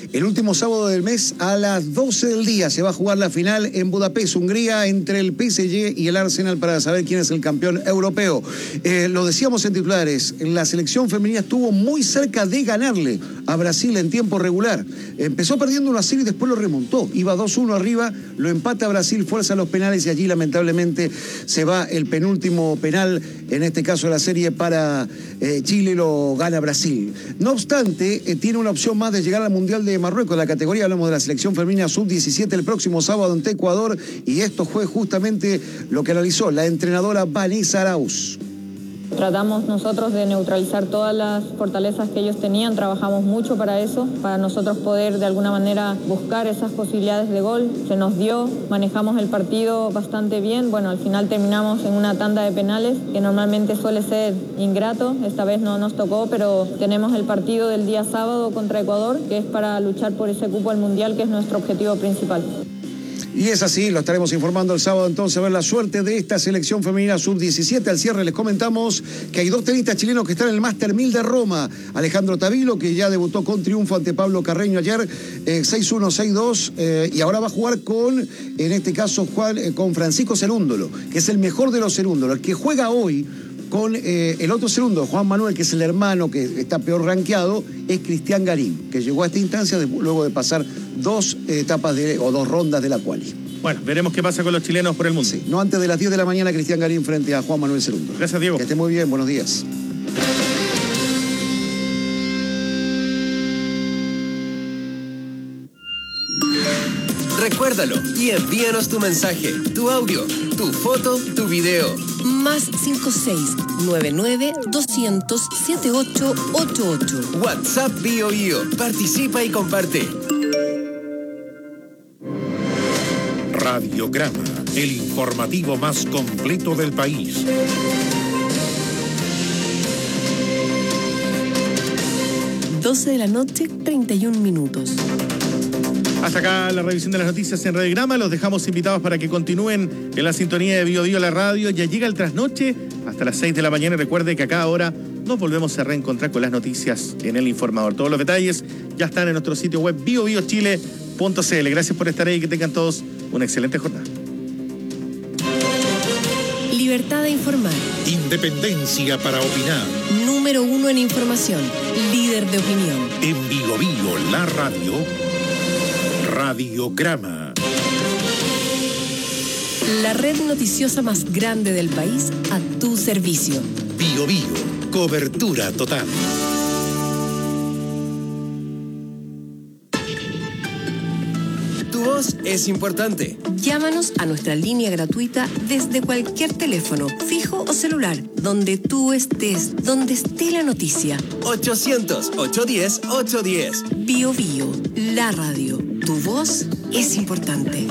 Speaker 3: El último sábado del mes a las doce del día se va a jugar la final en Budapest, Hungría, entre el P S G y el Arsenal para saber quién es el campeón europeo. Eh, lo decíamos en titulares, la selección femenina estuvo muy cerca de ganarle a Brasil en tiempo regular. Empezó perdiendo uno a cero y después lo remontó. Iba dos uno arriba, lo empata Brasil, fuerza los penales y allí lamentablemente se va el penúltimo penal, en este caso de la serie para eh, Chile, lo gana Brasil. No obstante, eh, tiene una opción más de llegar al Mundial de Marruecos. La categoría, hablamos de la selección femenina sub diecisiete el próximo sábado ante Ecuador, y esto fue justamente lo que analizó la entrenadora Vanessa Arauz.
Speaker 10: Tratamos nosotros de neutralizar todas las fortalezas que ellos tenían, trabajamos mucho para eso, para nosotros poder de alguna manera buscar esas posibilidades de gol. Se nos dio, manejamos el partido bastante bien, bueno, al final terminamos en una tanda de penales que normalmente suele ser ingrato, esta vez no nos tocó, pero tenemos el partido del día sábado contra Ecuador, que es para luchar por ese cupo al Mundial, que es nuestro objetivo principal.
Speaker 3: Y es así, lo estaremos informando el sábado entonces a ver la suerte de esta selección femenina sub diecisiete. Al cierre les comentamos que hay dos tenistas chilenos que están en el Master mil de Roma. Alejandro Tavilo, que ya debutó con triunfo ante Pablo Carreño ayer, eh, seis uno, seis dos, eh, y ahora va a jugar con, en este caso, Juan, eh, con Francisco Cerúndolo, que es el mejor de los Cerúndolos. El que juega hoy con eh, el otro segundo, Juan Manuel, que es el hermano que está peor rankeado, es Cristian Garín, que llegó a esta instancia de, luego de pasar dos etapas de, o dos rondas de la quali.
Speaker 7: Bueno, veremos qué pasa con los chilenos por el mundo.
Speaker 3: Sí, no antes de las diez de la mañana, Cristian Garín frente a Juan Manuel Cerúndolo.
Speaker 7: Gracias, Diego.
Speaker 3: Que esté muy bien, buenos días.
Speaker 12: Recuérdalo y envíanos tu mensaje, tu audio, tu foto, tu video.
Speaker 6: Más cinco seis nueve nueve dos cero cero siete ocho ocho ocho.
Speaker 12: WhatsApp Bio Bio. Participa y comparte.
Speaker 5: Radiograma, el informativo más completo del país.
Speaker 6: doce de la noche, treinta y un minutos.
Speaker 7: Hasta acá la revisión de las noticias en Radiograma. Los dejamos invitados para que continúen en la sintonía de Bio Bio la radio. Ya llega el trasnoche hasta las seis de la mañana. Y recuerde que a cada hora nos volvemos a reencontrar con las noticias en El Informador. Todos los detalles ya están en nuestro sitio web bio bio chile punto c l. Gracias por estar ahí y que tengan todos una excelente jornada.
Speaker 6: Libertad de informar.
Speaker 5: Independencia para opinar.
Speaker 6: Número uno en información. Líder de opinión.
Speaker 5: En Bio Bio la radio. Radiograma.
Speaker 6: La red noticiosa más grande del país a tu servicio.
Speaker 5: Bio Bio, cobertura total.
Speaker 12: Tu voz es importante.
Speaker 6: Llámanos a nuestra línea gratuita desde cualquier teléfono, fijo o celular, donde tú estés, donde esté la noticia.
Speaker 12: ochocientos, ochocientos diez, ochocientos diez.
Speaker 6: Bio Bio, la radio. Tu voz es importante.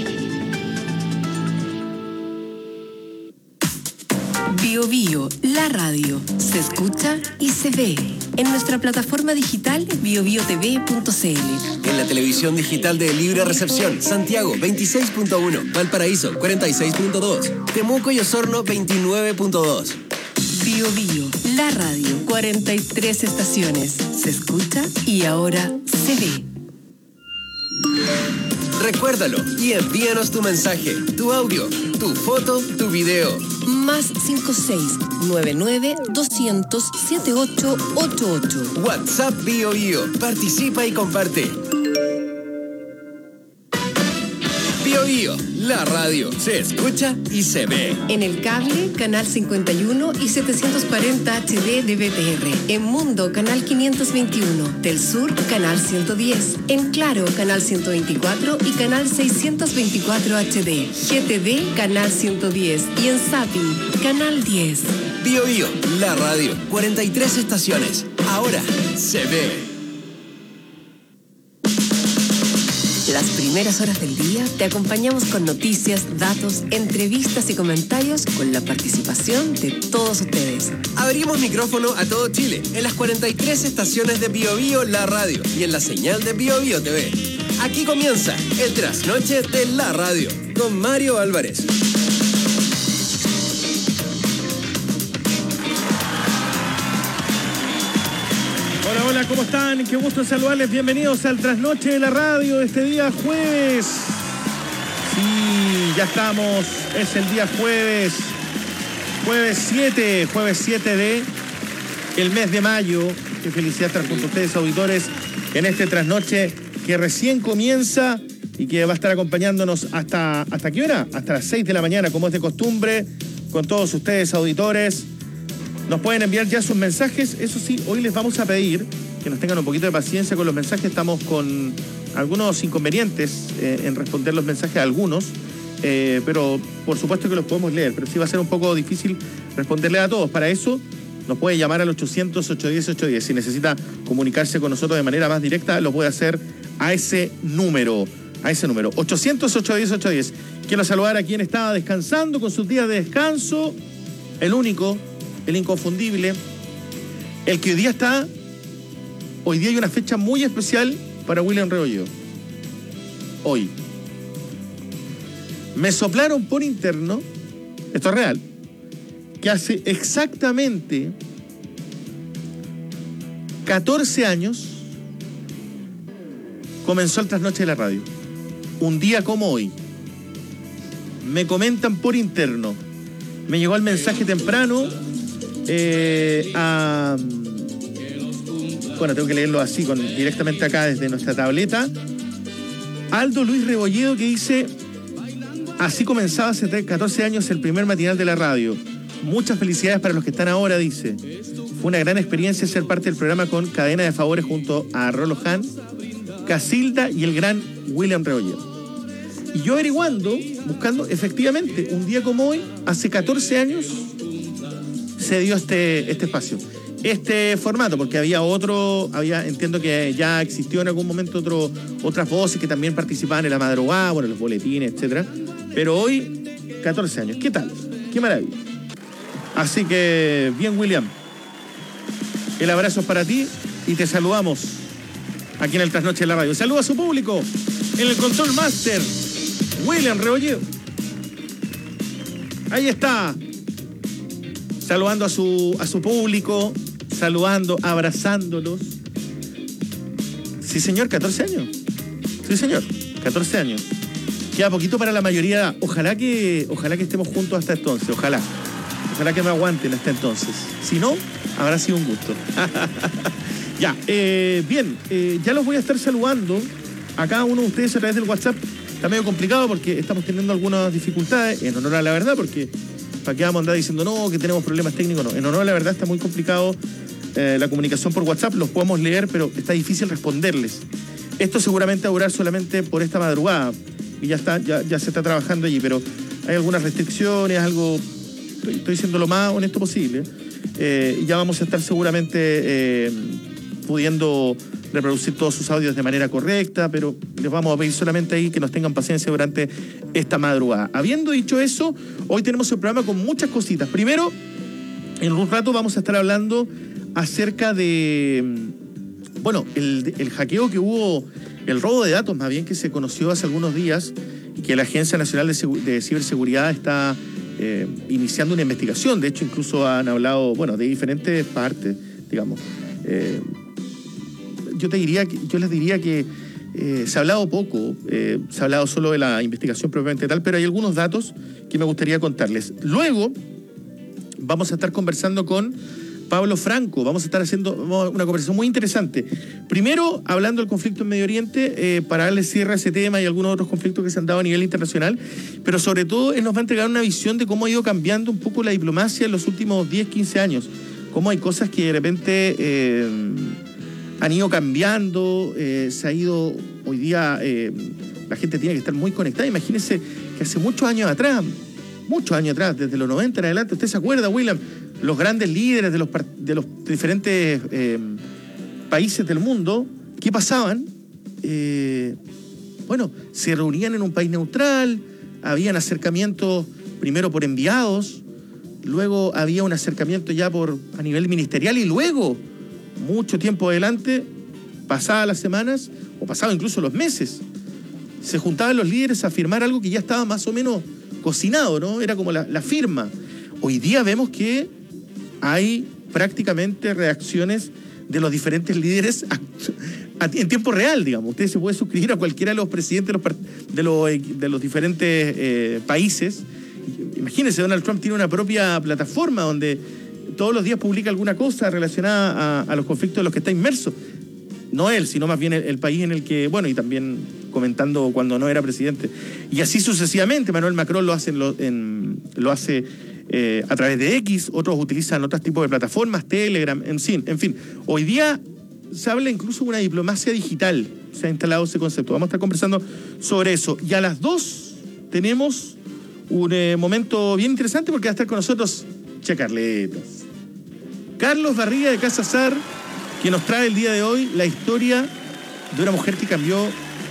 Speaker 6: Bio Bio, la radio. Se escucha y se ve. En nuestra plataforma digital bio bio t v punto c l.
Speaker 12: En la televisión digital de Libre Recepción, Santiago veintiséis punto uno, Valparaíso cuarenta y seis punto dos, Temuco y Osorno veintinueve punto dos.
Speaker 6: Bio Bio, la radio. cuarenta y tres estaciones. Se escucha y ahora se ve.
Speaker 12: Recuérdalo y envíanos tu mensaje, tu audio, tu foto, tu video.
Speaker 6: Más cinco seis nueve nueve dos cero cero siete ocho ocho ocho.
Speaker 12: WhatsApp Bio Bio. Participa y comparte. Bio Bio, la radio. Se escucha y se ve.
Speaker 6: En el cable, canal cincuenta y uno y setecientos cuarenta H D de B T R. En Mundo, canal quinientos veintiuno. Del Sur, canal ciento diez. En Claro, canal ciento veinticuatro y canal seiscientos veinticuatro H D. G T D, canal ciento diez. Y en Zapping, canal diez.
Speaker 12: Bio Bio, la radio. cuarenta y tres estaciones. Ahora se ve.
Speaker 6: Las primeras horas del día te acompañamos con noticias, datos, entrevistas y comentarios con la participación de todos ustedes.
Speaker 12: Abrimos micrófono a todo Chile en las cuarenta y tres estaciones de Bio Bio la radio y en la señal de Bio Bio T V. Aquí comienza el trasnoche de la radio con Mario Álvarez.
Speaker 7: Hola, hola, ¿cómo están? Qué gusto saludarles. Bienvenidos al Trasnoche de la Radio este día jueves. Sí, ya estamos. Es el día jueves. Jueves siete. Jueves siete de el mes de mayo. Qué felicidad estar junto a ustedes, auditores, en este Trasnoche que recién comienza y que va a estar acompañándonos hasta, ¿hasta qué hora? Hasta las seis de la mañana, como es de costumbre, con todos ustedes, auditores. Nos pueden enviar ya sus mensajes. Eso sí, hoy les vamos a pedir que nos tengan un poquito de paciencia con los mensajes. Estamos con algunos inconvenientes eh, en responder los mensajes a algunos, eh, pero por supuesto que los podemos leer, pero sí va a ser un poco difícil responderle a todos. Para eso nos puede llamar al ochocientos, ochocientos diez, ochocientos diez. Si necesita comunicarse con nosotros de manera más directa, lo puede hacer a ese número, a ese número, ochocientos, ochocientos diez, ochocientos diez. Quiero saludar a quien estaba descansando con sus días de descanso, el único, el inconfundible, el que hoy día está, hoy día hay una fecha muy especial para William Rebolledo. Hoy. Me soplaron por interno, esto es real, que hace exactamente catorce años comenzó el Trasnoche de la Radio. Un día como hoy. Me comentan por interno. Me llegó el mensaje temprano. Eh, a, bueno, tengo que leerlo así, con, directamente acá desde nuestra tableta. Aldo Luis Rebolledo, que dice: así comenzaba hace catorce años el primer matinal de la radio. Muchas felicidades para los que están ahora, dice. Fue una gran experiencia ser parte del programa con Cadena de Favores junto a Rolo Han, Casilda y el gran William Rebolledo. Y yo averiguando, buscando, efectivamente, un día como hoy, hace catorce años, se dio este, este espacio, este formato, porque había otro, había, entiendo que ya existió en algún momento otro, otras voces que también participaban en la madrugada, bueno, los boletines, etcétera. Pero hoy, catorce años. ¿Qué tal? Qué maravilla. Así que, bien, William. El abrazo es para ti y te saludamos aquí en el Trasnoche de la Radio. Saluda a su público en el Control Master, William Rebolledo. Ahí está. Saludando a su, a su público, saludando, abrazándolos. Sí, señor, catorce años. Sí, señor, catorce años. Queda poquito para la mayoría. Ojalá que, ojalá que estemos juntos hasta entonces, ojalá. Ojalá que me aguanten hasta entonces. Si no, habrá sido un gusto. Ya, eh, bien, eh, ya los voy a estar saludando a cada uno de ustedes a través del WhatsApp. Está medio complicado porque estamos teniendo algunas dificultades, en honor a la verdad, porque para qué vamos a andar diciendo no, que tenemos problemas técnicos, no. En honor a la verdad está muy complicado eh, la comunicación por WhatsApp, los podemos leer, pero está difícil responderles. Esto seguramente va a durar solamente por esta madrugada, y ya está, ya, ya se está trabajando allí, pero hay algunas restricciones, algo, estoy, estoy siendo lo más honesto posible, eh, y ya vamos a estar seguramente eh, pudiendo reproducir todos sus audios de manera correcta, pero les vamos a pedir solamente ahí que nos tengan paciencia durante esta madrugada. Habiendo dicho eso, hoy tenemos un programa con muchas cositas. Primero, en un rato vamos a estar hablando acerca de, bueno, el, el hackeo que hubo, el robo de datos más bien, que se conoció hace algunos días y que la Agencia Nacional de, de Ciberseguridad está eh, iniciando una investigación. De hecho, incluso han hablado, bueno, de diferentes partes, digamos. Eh, Yo te diría, yo les diría que eh, se ha hablado poco, eh, se ha hablado solo de la investigación propiamente tal, pero hay algunos datos que me gustaría contarles. Luego vamos a estar conversando con Pablo Franco, vamos a estar haciendo una conversación muy interesante. Primero, hablando del conflicto en Medio Oriente, eh, para darle cierre a ese tema y algunos otros conflictos que se han dado a nivel internacional, pero sobre todo él nos va a entregar una visión de cómo ha ido cambiando un poco la diplomacia en los últimos diez, quince años, cómo hay cosas que de repente Eh, han ido cambiando, eh, se ha ido, hoy día eh, la gente tiene que estar muy conectada. Imagínense que hace muchos años atrás, muchos años atrás, desde los noventa en adelante, ¿usted se acuerda, William? Los grandes líderes de los, de los diferentes eh, países del mundo, ¿qué pasaban? Eh, bueno, se reunían en un país neutral, habían acercamientos primero por enviados, luego había un acercamiento ya por a nivel ministerial y luego, mucho tiempo adelante, pasadas las semanas o pasados incluso los meses, se juntaban los líderes a firmar algo que ya estaba más o menos cocinado, ¿no? Era como la, la firma. Hoy día vemos que hay prácticamente reacciones de los diferentes líderes en tiempo real, digamos. Usted se puede suscribir a cualquiera de los presidentes de los, de los, de los diferentes eh, países. Imagínense, Donald Trump tiene una propia plataforma donde todos los días publica alguna cosa relacionada a, a los conflictos de los que está inmerso. No él, sino más bien el, el país en el que, bueno, y también comentando cuando no era presidente. Y así sucesivamente. Manuel Macron lo hace, en lo, en, lo hace eh, a través de X, otros utilizan otros tipos de plataformas, Telegram, en fin, en fin. Hoy día se habla incluso de una diplomacia digital. Se ha instalado ese concepto. Vamos a estar conversando sobre eso. Y a las dos tenemos un eh, momento bien interesante porque va a estar con nosotros Che Carletas. Carlos Barriga de Casa Sar, que nos trae el día de hoy la historia de una mujer que cambió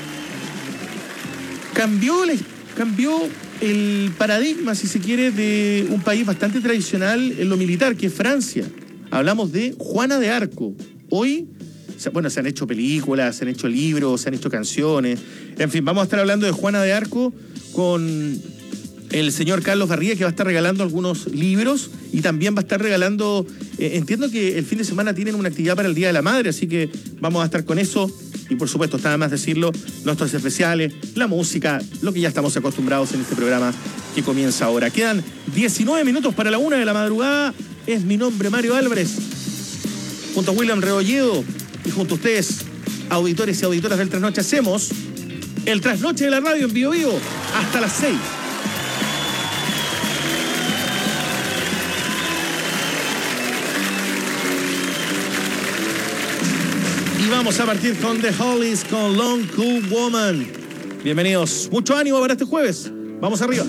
Speaker 7: cambió, la, cambió el paradigma, si se quiere, de un país bastante tradicional en lo militar, que es Francia. Hablamos de Juana de Arco. Hoy, bueno, se han hecho películas, se han hecho libros, se han hecho canciones. En fin, vamos a estar hablando de Juana de Arco con el señor Carlos Barriga, que va a estar regalando algunos libros y también va a estar regalando, eh, entiendo que el fin de semana tienen una actividad para el Día de la Madre, así que vamos a estar con eso y por supuesto, está nada más decirlo, nuestros especiales, la música, lo que ya estamos acostumbrados en este programa que comienza ahora. Quedan diecinueve minutos para la una de la madrugada. Es mi nombre, Mario Álvarez, junto a William Rebolledo y junto a ustedes, auditores y auditoras del Trasnoche, hacemos el Trasnoche de la Radio en Bio Bio hasta las seis. Y vamos a partir con The Hollies, con Long Cool Woman. Bienvenidos. Mucho ánimo para este jueves. Vamos arriba.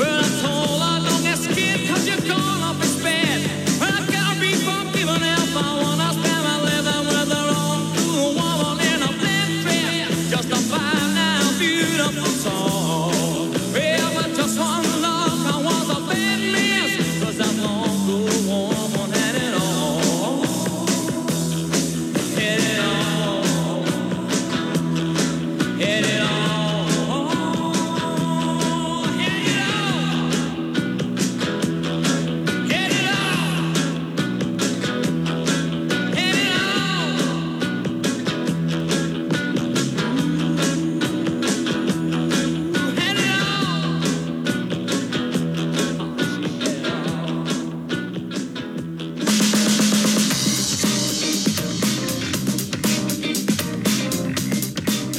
Speaker 14: Well, I told her, don't get scared, cause you're gonna be spared. Well, I gotta be forgiven if I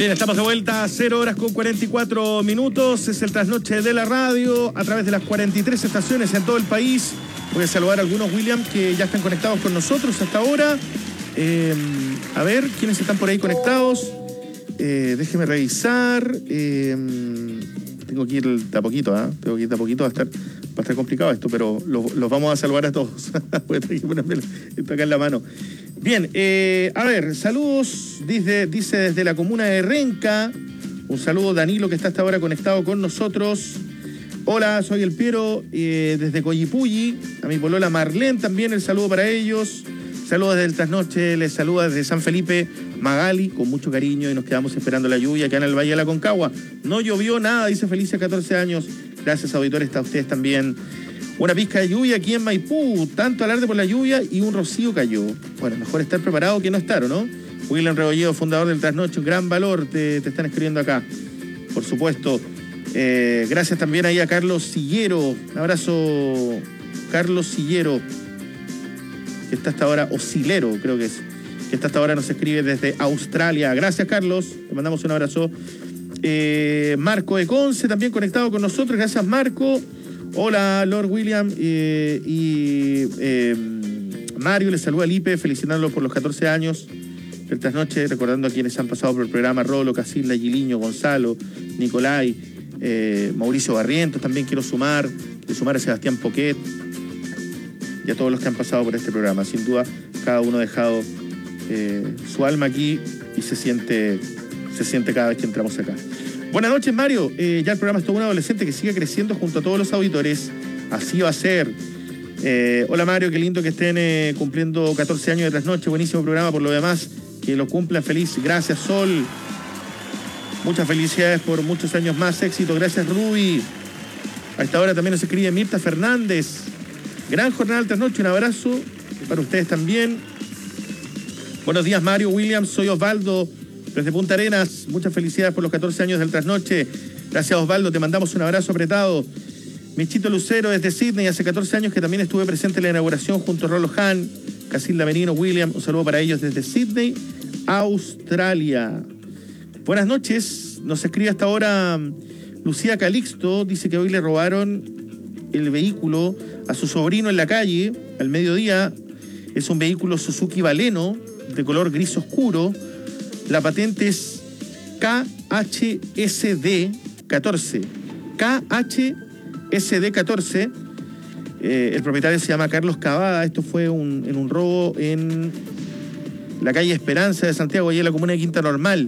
Speaker 7: Bien, estamos de vuelta a cero horas con cuarenta y cuatro minutos. Es el trasnoche de la radio a través de las cuarenta y tres estaciones en todo el país. Voy a saludar a algunos, William, que ya están conectados con nosotros hasta ahora. Eh, a ver, ¿quiénes están por ahí conectados? Eh, déjeme revisar. Eh, tengo que ir de a poquito, ¿eh? Tengo que ir de a poquito, va a estar, va a estar complicado esto, pero los, los vamos a saludar a todos. Voy a tener que ponerme esto acá en la mano. Bien, eh, a ver, saludos, dice, dice desde la comuna de Renca. Un saludo Danilo, que está hasta ahora conectado con nosotros. Hola, soy el Piero, eh, desde Coyipulli. A mi polola Marlene también, el saludo para ellos. Saludos desde el trasnoche, les saluda desde San Felipe Magali, con mucho cariño, y nos quedamos esperando la lluvia acá en el Valle de la Concagua. No llovió nada, dice Felicia, catorce años. Gracias, auditores, a ustedes también. Una pizca de lluvia aquí en Maipú, tanto alarde por la lluvia y un rocío cayó. Bueno, mejor estar preparado que no estar, ¿o no? William Rebolledo, fundador del Trasnoche, un gran valor, te, te están escribiendo acá, por supuesto. Eh, gracias también ahí a Carlos Sillero, un abrazo, Carlos Sillero, que está hasta ahora, o Silero creo que es, que está hasta ahora nos escribe desde Australia. Gracias, Carlos, te mandamos un abrazo. Eh, Marco de Conce también conectado con nosotros, gracias, Marco. Hola, Lord William eh, y eh, Mario, les saluda a Lipe, felicitándolo por los catorce años del trasnoche, recordando a quienes han pasado por el programa: Rolo, Casilda, Giliño, Gonzalo, Nicolai, eh, Mauricio Barrientos, también quiero sumar, de sumar a Sebastián Poquet y a todos los que han pasado por este programa. Sin duda, cada uno ha dejado eh, su alma aquí y se siente, se siente cada vez que entramos acá. Buenas noches, Mario. Eh, ya el programa es todo un adolescente que sigue creciendo junto a todos los auditores. Así va a ser. Eh, hola, Mario, qué lindo que estén eh, cumpliendo catorce años de trasnoche. Buenísimo programa, por lo demás, que lo cumplan feliz. Gracias, Sol. Muchas felicidades por muchos años más. Éxito. Gracias, Ruby. A esta hora también nos escribe Mirta Fernández. Gran jornada del trasnoche. Un abrazo para ustedes también. Buenos días, Mario, Williams. Soy Osvaldo, desde Punta Arenas. Muchas felicidades por los catorce años del trasnoche. Gracias, Osvaldo, te mandamos un abrazo apretado. Michito Lucero desde Sydney, hace catorce años que también estuve presente en la inauguración junto a Rolo Han, Casilda Menino, William, un saludo para ellos desde Sydney, Australia. Buenas noches, nos escribe hasta ahora Lucía Calixto, dice que hoy le robaron el vehículo a su sobrino en la calle, al mediodía. Es un vehículo Suzuki Baleno, de color gris oscuro. La patente es K H S D catorce. K H S D catorce. Eh, el propietario se llama Carlos Cavada. Esto fue un, en un robo en la calle Esperanza de Santiago, allí en la comuna de Quinta Normal.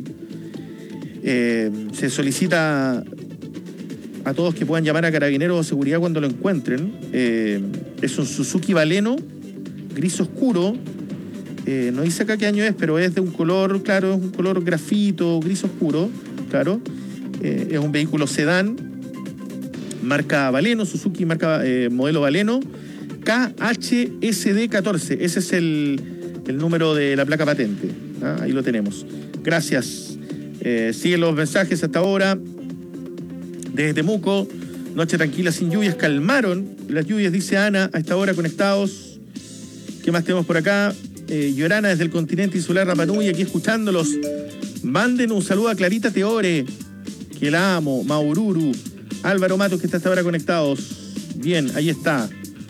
Speaker 7: Eh, se solicita a todos que puedan llamar a Carabineros o Seguridad cuando lo encuentren. Eh, es un Suzuki Baleno, gris oscuro. Eh, no dice acá qué año es, pero es de un color, claro, es un color grafito, gris oscuro, claro. Eh, es un vehículo sedán, marca Baleno, Suzuki, marca eh, modelo Baleno, K H S D catorce. Ese es el, el número de la placa patente. ¿Ah? Ahí lo tenemos. Gracias. Eh, siguen los mensajes hasta ahora. Desde Temuco, noche tranquila sin lluvias, calmaron las lluvias, dice Ana, a esta hora conectados. ¿Qué más tenemos por acá? Eh, Llorana desde el continente insular Rapa Nui, aquí escuchándolos. Manden un saludo a Clarita Teore, que la amo, Maururu, Álvaro Matos, que está hasta ahora conectados. Bien, ahí está.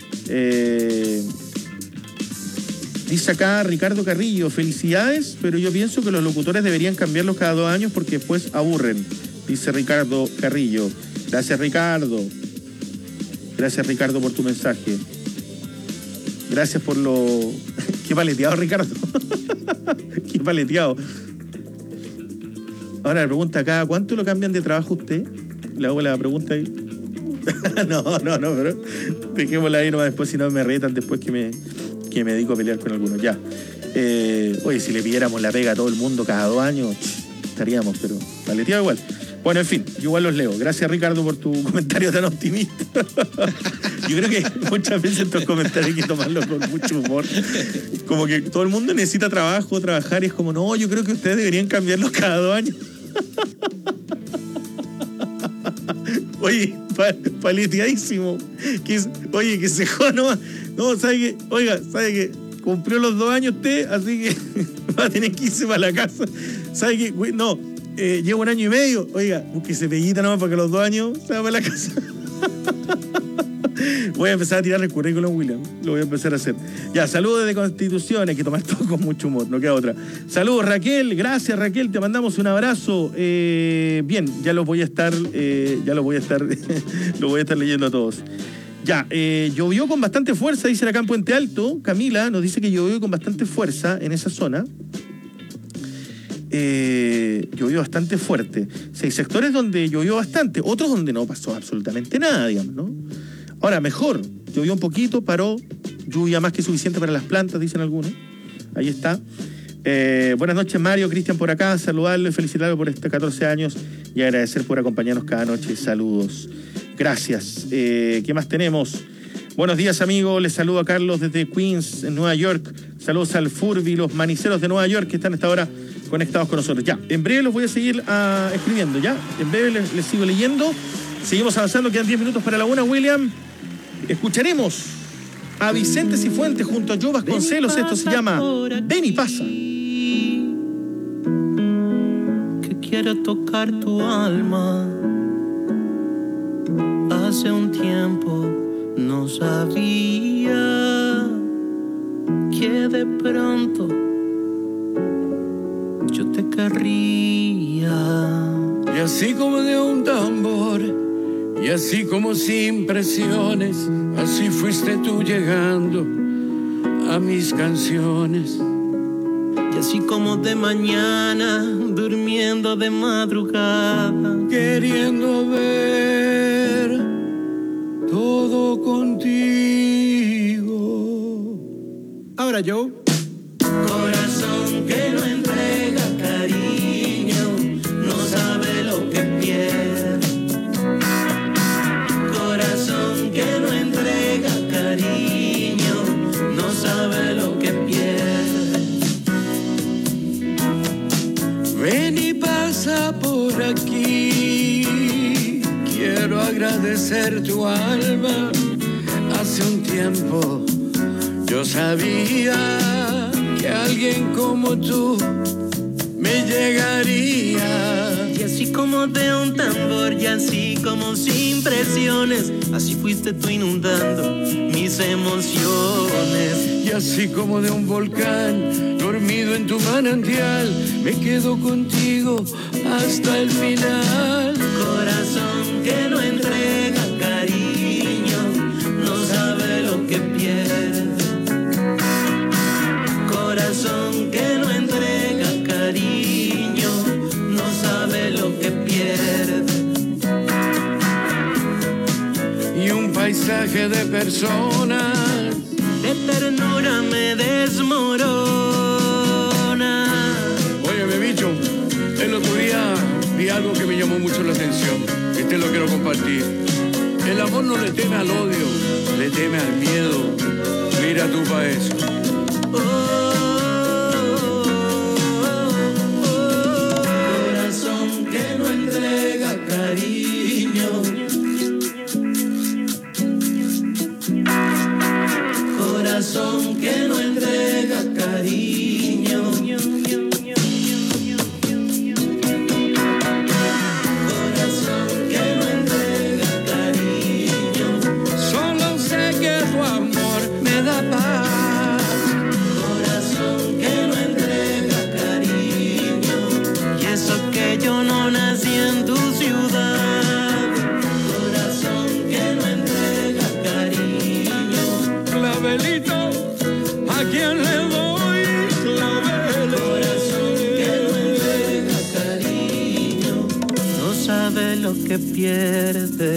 Speaker 7: Eh, dice acá Ricardo Carrillo, felicidades, pero yo pienso que los locutores deberían cambiarlos cada dos años porque después aburren, dice Ricardo Carrillo. Gracias, Ricardo. Gracias, Ricardo, por tu mensaje. Gracias por lo... Qué paleteado, Ricardo. Qué paleteado. Ahora la pregunta acá, ¿cuánto lo cambian de trabajo usted? Le hago la pregunta ahí. no, no, no, pero dejémosla ahí nomás después, si no me retan después que me, que me dedico a pelear con algunos. Ya. Eh, oye, si le pidiéramos la pega a todo el mundo cada dos años, estaríamos, pero paleteado igual. Bueno, en fin, yo igual los leo. Gracias, Ricardo, por tu comentario tan optimista. Yo creo que muchas veces estos comentarios hay que tomarlos con mucho humor. Como que todo el mundo necesita trabajo, trabajar, y es como, no, yo creo que ustedes deberían cambiarlos cada dos años. Oye, pa paleteadísimo. Que es, oye, que se joda nomás. No, ¿sabe qué? Oiga, ¿sabe qué? Cumplió los dos años usted, así que va a tener que irse para la casa. ¿Sabe qué? No. eh, llevo un año y medio. Oiga, busque cepillita nomás para que los dos años se va a la casa. Voy a empezar a tirar el currículum, William. Lo voy a empezar a hacer. Ya, saludos desde Constitución. Hay que tomar todo con mucho humor, no queda otra. Saludos, Raquel. Gracias, Raquel. Te mandamos un abrazo. Eh, bien, ya los voy a estar, eh, ya los voy a estar, lo voy a estar leyendo a todos. Ya, eh, llovió con bastante fuerza, dice acá en Puente Alto. Camila nos dice que llovió con bastante fuerza en esa zona. Eh, llovió bastante fuerte. Seis sectores donde llovió bastante, otros donde no pasó absolutamente nada, digamos, ¿no? Ahora, mejor, llovió un poquito, paró, lluvia más que suficiente para las plantas, dicen algunos. Ahí está. Eh, buenas noches, Mario, Cristian por acá, saludarle, felicitarlo por estos catorce años y agradecer por acompañarnos cada noche. Saludos. Gracias. Eh, ¿Qué más tenemos? Buenos días, amigos. Les saludo a Carlos desde Queens, en Nueva York. Saludos al Furby, los maniceros de Nueva York que están a esta hora conectados con nosotros. Ya, en breve los voy a seguir uh, escribiendo, ¿ya? En breve les, les sigo leyendo. Seguimos avanzando, quedan diez minutos para la una, William. Escucharemos a Vicente Cifuentes junto a Joe Vasconcelos. Esto se llama Ven y pasa.
Speaker 14: Que quiero tocar tu alma. Hace un tiempo no sabía que de pronto yo te querría.
Speaker 15: Y así como de un tambor, y así como sin presiones, así fuiste tú llegando a mis canciones.
Speaker 14: Y así como de mañana, durmiendo de madrugada,
Speaker 15: queriendo ver todo contigo.
Speaker 14: Ahora yo. Corazón que no entrega cariño, no sabe lo que pierde. Corazón que no entrega cariño, no sabe lo que pierde.
Speaker 15: Ven y pasa por aquí, quiero agradecer tu alma. Hace un tiempo yo sabía que alguien como tú me llegaría.
Speaker 14: Y así como de un tambor, y así como sin presiones, así fuiste tú inundando mis emociones.
Speaker 15: Y así como de un volcán, dormido en tu manantial, me quedo contigo hasta el final.
Speaker 14: Corazón que no entrega cariño, no sabe lo que pierde. Corazón que no entrega cariño, no sabe lo que pierde.
Speaker 15: Y un paisaje de personas,
Speaker 14: de ternura me desmorona.
Speaker 15: Óyeme, bicho, el otro día vi algo que me llamó mucho la atención y te lo quiero compartir. El amor no le teme al odio, le teme al miedo. Mira tú pa' eso.
Speaker 14: Oh, corazón que no entrega cariño, corazón que no entrega cariño, corazón que no entrega cariño,
Speaker 15: solo sé que tu amor me da paz.
Speaker 14: Corazón que no entrega cariño, y eso que yo no nací en tu ciudad. Corazón que no entrega cariño,
Speaker 15: clavelito, ¿a quién le doy claveles?
Speaker 14: Corazón que no entrega cariño, no sabe lo que pierde.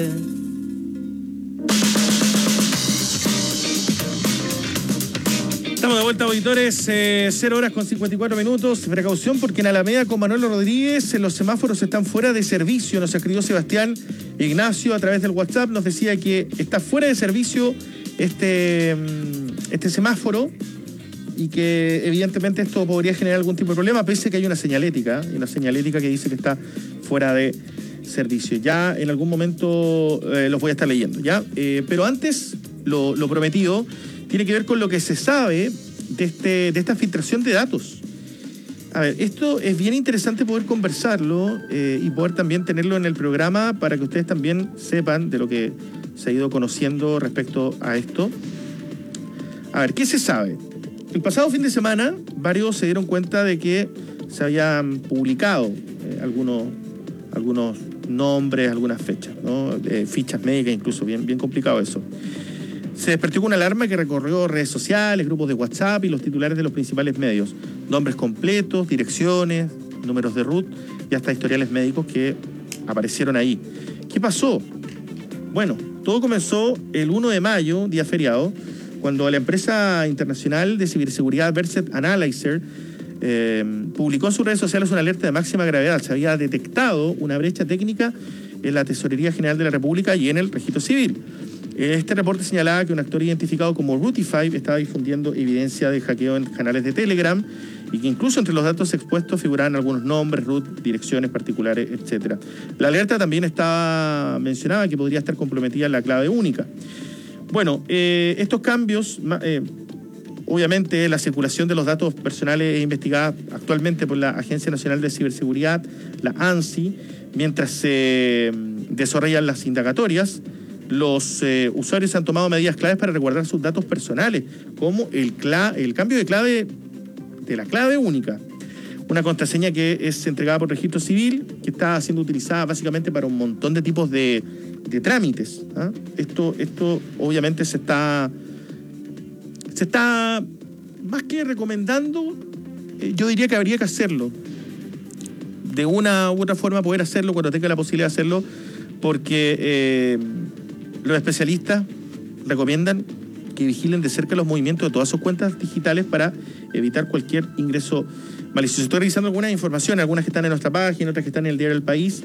Speaker 7: Estamos de vuelta, auditores, eh, cero horas con cincuenta y cuatro minutos. Precaución porque en Alameda con Manuel Rodríguez los semáforos están fuera de servicio. Nos escribió Sebastián Ignacio a través del WhatsApp. Nos decía que está fuera de servicio este, este semáforo y que evidentemente esto podría generar algún tipo de problema, pese a que hay una señalética, una señalética que dice que está fuera de servicio. Ya en algún momento eh, los voy a estar leyendo, ¿ya? Eh, pero antes, lo, lo prometido tiene que ver con lo que se sabe de, este, de esta filtración de datos. A ver, esto es bien interesante poder conversarlo eh, y poder también tenerlo en el programa para que ustedes también sepan de lo que se ha ido conociendo respecto a esto. A ver, ¿qué se sabe? El pasado fin de semana, varios se dieron cuenta de que se habían publicado eh, algunos, algunos nombres, algunas fechas, ¿no? Eh, fichas médicas, incluso, bien, bien complicado eso. Se despertó con una alarma que recorrió redes sociales, grupos de WhatsApp y los titulares de los principales medios. Nombres completos, direcciones, números de R U T y hasta historiales médicos que aparecieron ahí. ¿Qué pasó? Bueno, todo comenzó el uno de mayo, día feriado, cuando la empresa internacional de ciberseguridad Verset Analyzer eh, publicó en sus redes sociales una alerta de máxima gravedad. Se había detectado una brecha técnica en la Tesorería General de la República y en el Registro Civil. Este reporte señalaba que un actor identificado como Rootify estaba difundiendo evidencia de hackeo en canales de Telegram y que incluso entre los datos expuestos figuraban algunos nombres, root, direcciones particulares, etcétera. La alerta también estaba mencionaba que podría estar comprometida la clave única. Bueno, eh, estos cambios, eh, obviamente la circulación de los datos personales es investigada actualmente por la Agencia Nacional de Ciberseguridad, la ANSI, mientras se desarrollan las indagatorias. Los eh, usuarios han tomado medidas claves para resguardar sus datos personales, como el, cla- el cambio de clave de la clave única, una contraseña que es entregada por Registro Civil, que está siendo utilizada básicamente para un montón de tipos de, de trámites. ¿Ah? Esto, esto obviamente se está, se está más que recomendando, eh, yo diría que habría que hacerlo. De una u otra forma poder hacerlo cuando tenga la posibilidad de hacerlo, porque eh, los especialistas recomiendan que vigilen de cerca los movimientos de todas sus cuentas digitales para evitar cualquier ingreso malicioso. Estoy revisando algunas informaciones, algunas que están en nuestra página, otras que están en el diario El País.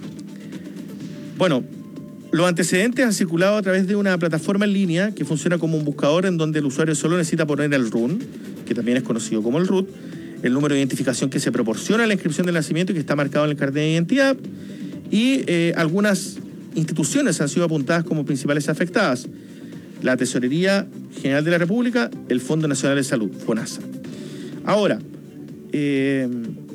Speaker 7: Bueno, los antecedentes han circulado a través de una plataforma en línea que funciona como un buscador en donde el usuario solo necesita poner el R U N, que también es conocido como el R U T, el número de identificación que se proporciona a la inscripción de nacimiento y que está marcado en el carnet de identidad, y eh, algunas instituciones han sido apuntadas como principales afectadas: la Tesorería General de la República, el Fondo Nacional de Salud, FONASA. Ahora, eh,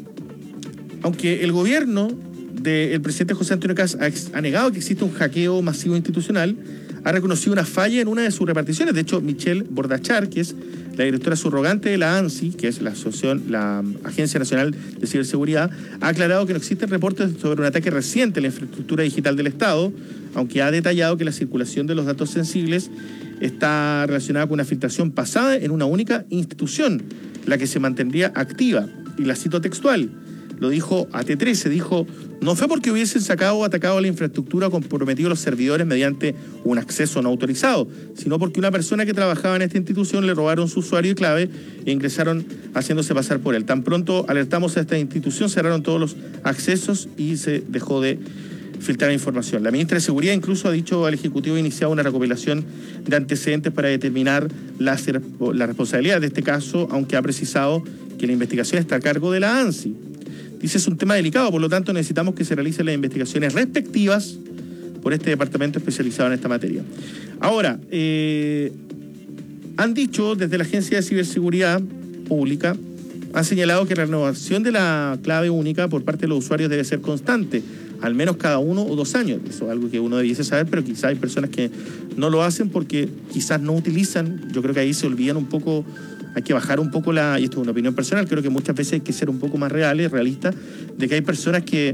Speaker 7: aunque el gobierno del presidente José Antonio Kast ha, ha negado que existe un hackeo masivo institucional, ha reconocido una falla en una de sus reparticiones. De hecho, Michelle Bordachar, que es la directora subrogante de la ANSI, que es la asociación, la Agencia Nacional de Ciberseguridad, ha aclarado que no existen reportes sobre un ataque reciente en la infraestructura digital del Estado, aunque ha detallado que la circulación de los datos sensibles está relacionada con una filtración pasada en una única institución, la que se mantendría activa. Y la cito textual, lo dijo A T trece, dijo: no fue porque hubiesen sacado o atacado a la infraestructura o comprometido los servidores mediante un acceso no autorizado, sino porque una persona que trabajaba en esta institución le robaron su usuario y clave e ingresaron haciéndose pasar por él. Tan pronto alertamos a esta institución, cerraron todos los accesos y se dejó de filtrar información. La ministra de Seguridad incluso ha dicho al Ejecutivo iniciado una recopilación de antecedentes para determinar la, la responsabilidad de este caso, aunque ha precisado que la investigación está a cargo de la ANSI. Dice, es un tema delicado, por lo tanto necesitamos que se realicen las investigaciones respectivas por este departamento especializado en esta materia. Ahora, eh, han dicho desde la Agencia de Ciberseguridad Pública, han señalado que la renovación de la clave única por parte de los usuarios debe ser constante, al menos cada uno o dos años. Eso es algo que uno debiese saber, pero quizás hay personas que no lo hacen porque quizás no utilizan. Yo creo que ahí se olvidan un poco. Hay que bajar un poco la, y esto es una opinión personal, creo que muchas veces hay que ser un poco más reales, realistas, de que hay personas que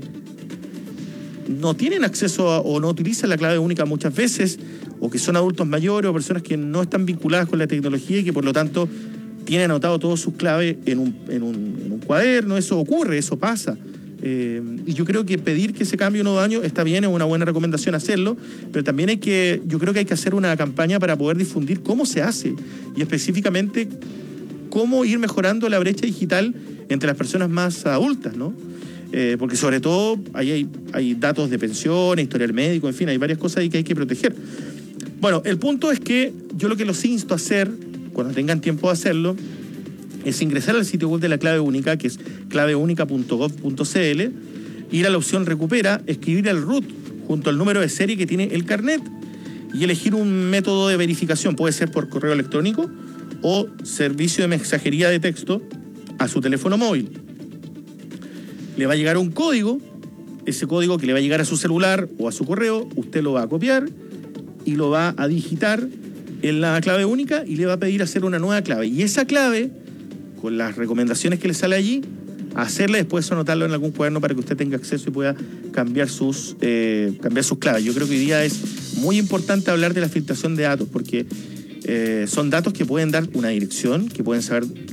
Speaker 7: no tienen acceso a, o no utilizan la clave única muchas veces, o que son adultos mayores o personas que no están vinculadas con la tecnología y que por lo tanto tienen anotado todas sus claves en un, en un, en un cuaderno. Eso ocurre, eso pasa. Eh, y yo creo que pedir que se cambie uno de año está bien, es una buena recomendación hacerlo, pero también hay que, yo creo que hay que hacer una campaña para poder difundir cómo se hace y específicamente cómo ir mejorando la brecha digital entre las personas más adultas, ¿no? Eh, porque sobre todo ahí hay, hay datos de pensiones, historial médico, en fin, hay varias cosas ahí que hay que proteger. Bueno, el punto es que yo lo que los insto a hacer, cuando tengan tiempo de hacerlo, es ingresar al sitio web de la clave única, que es clave única punto gov punto c l, ir a la opción recupera, escribir el root junto al número de serie que tiene el carnet y elegir un método de verificación. Puede ser por correo electrónico o servicio de mensajería de texto a su teléfono móvil. le va a llegar un código, ese código que le va a llegar a su celular o a su correo, usted lo va a copiar y lo va a digitar en la clave única y le va a pedir hacer una nueva clave. Y esa clave, con las recomendaciones que le sale allí, hacerla y después anotarlo en algún cuaderno para que usted tenga acceso y pueda cambiar sus, eh, cambiar sus claves. Yo creo que hoy día es muy importante hablar de la filtración de datos porque eh, son datos que pueden dar una dirección, que pueden saber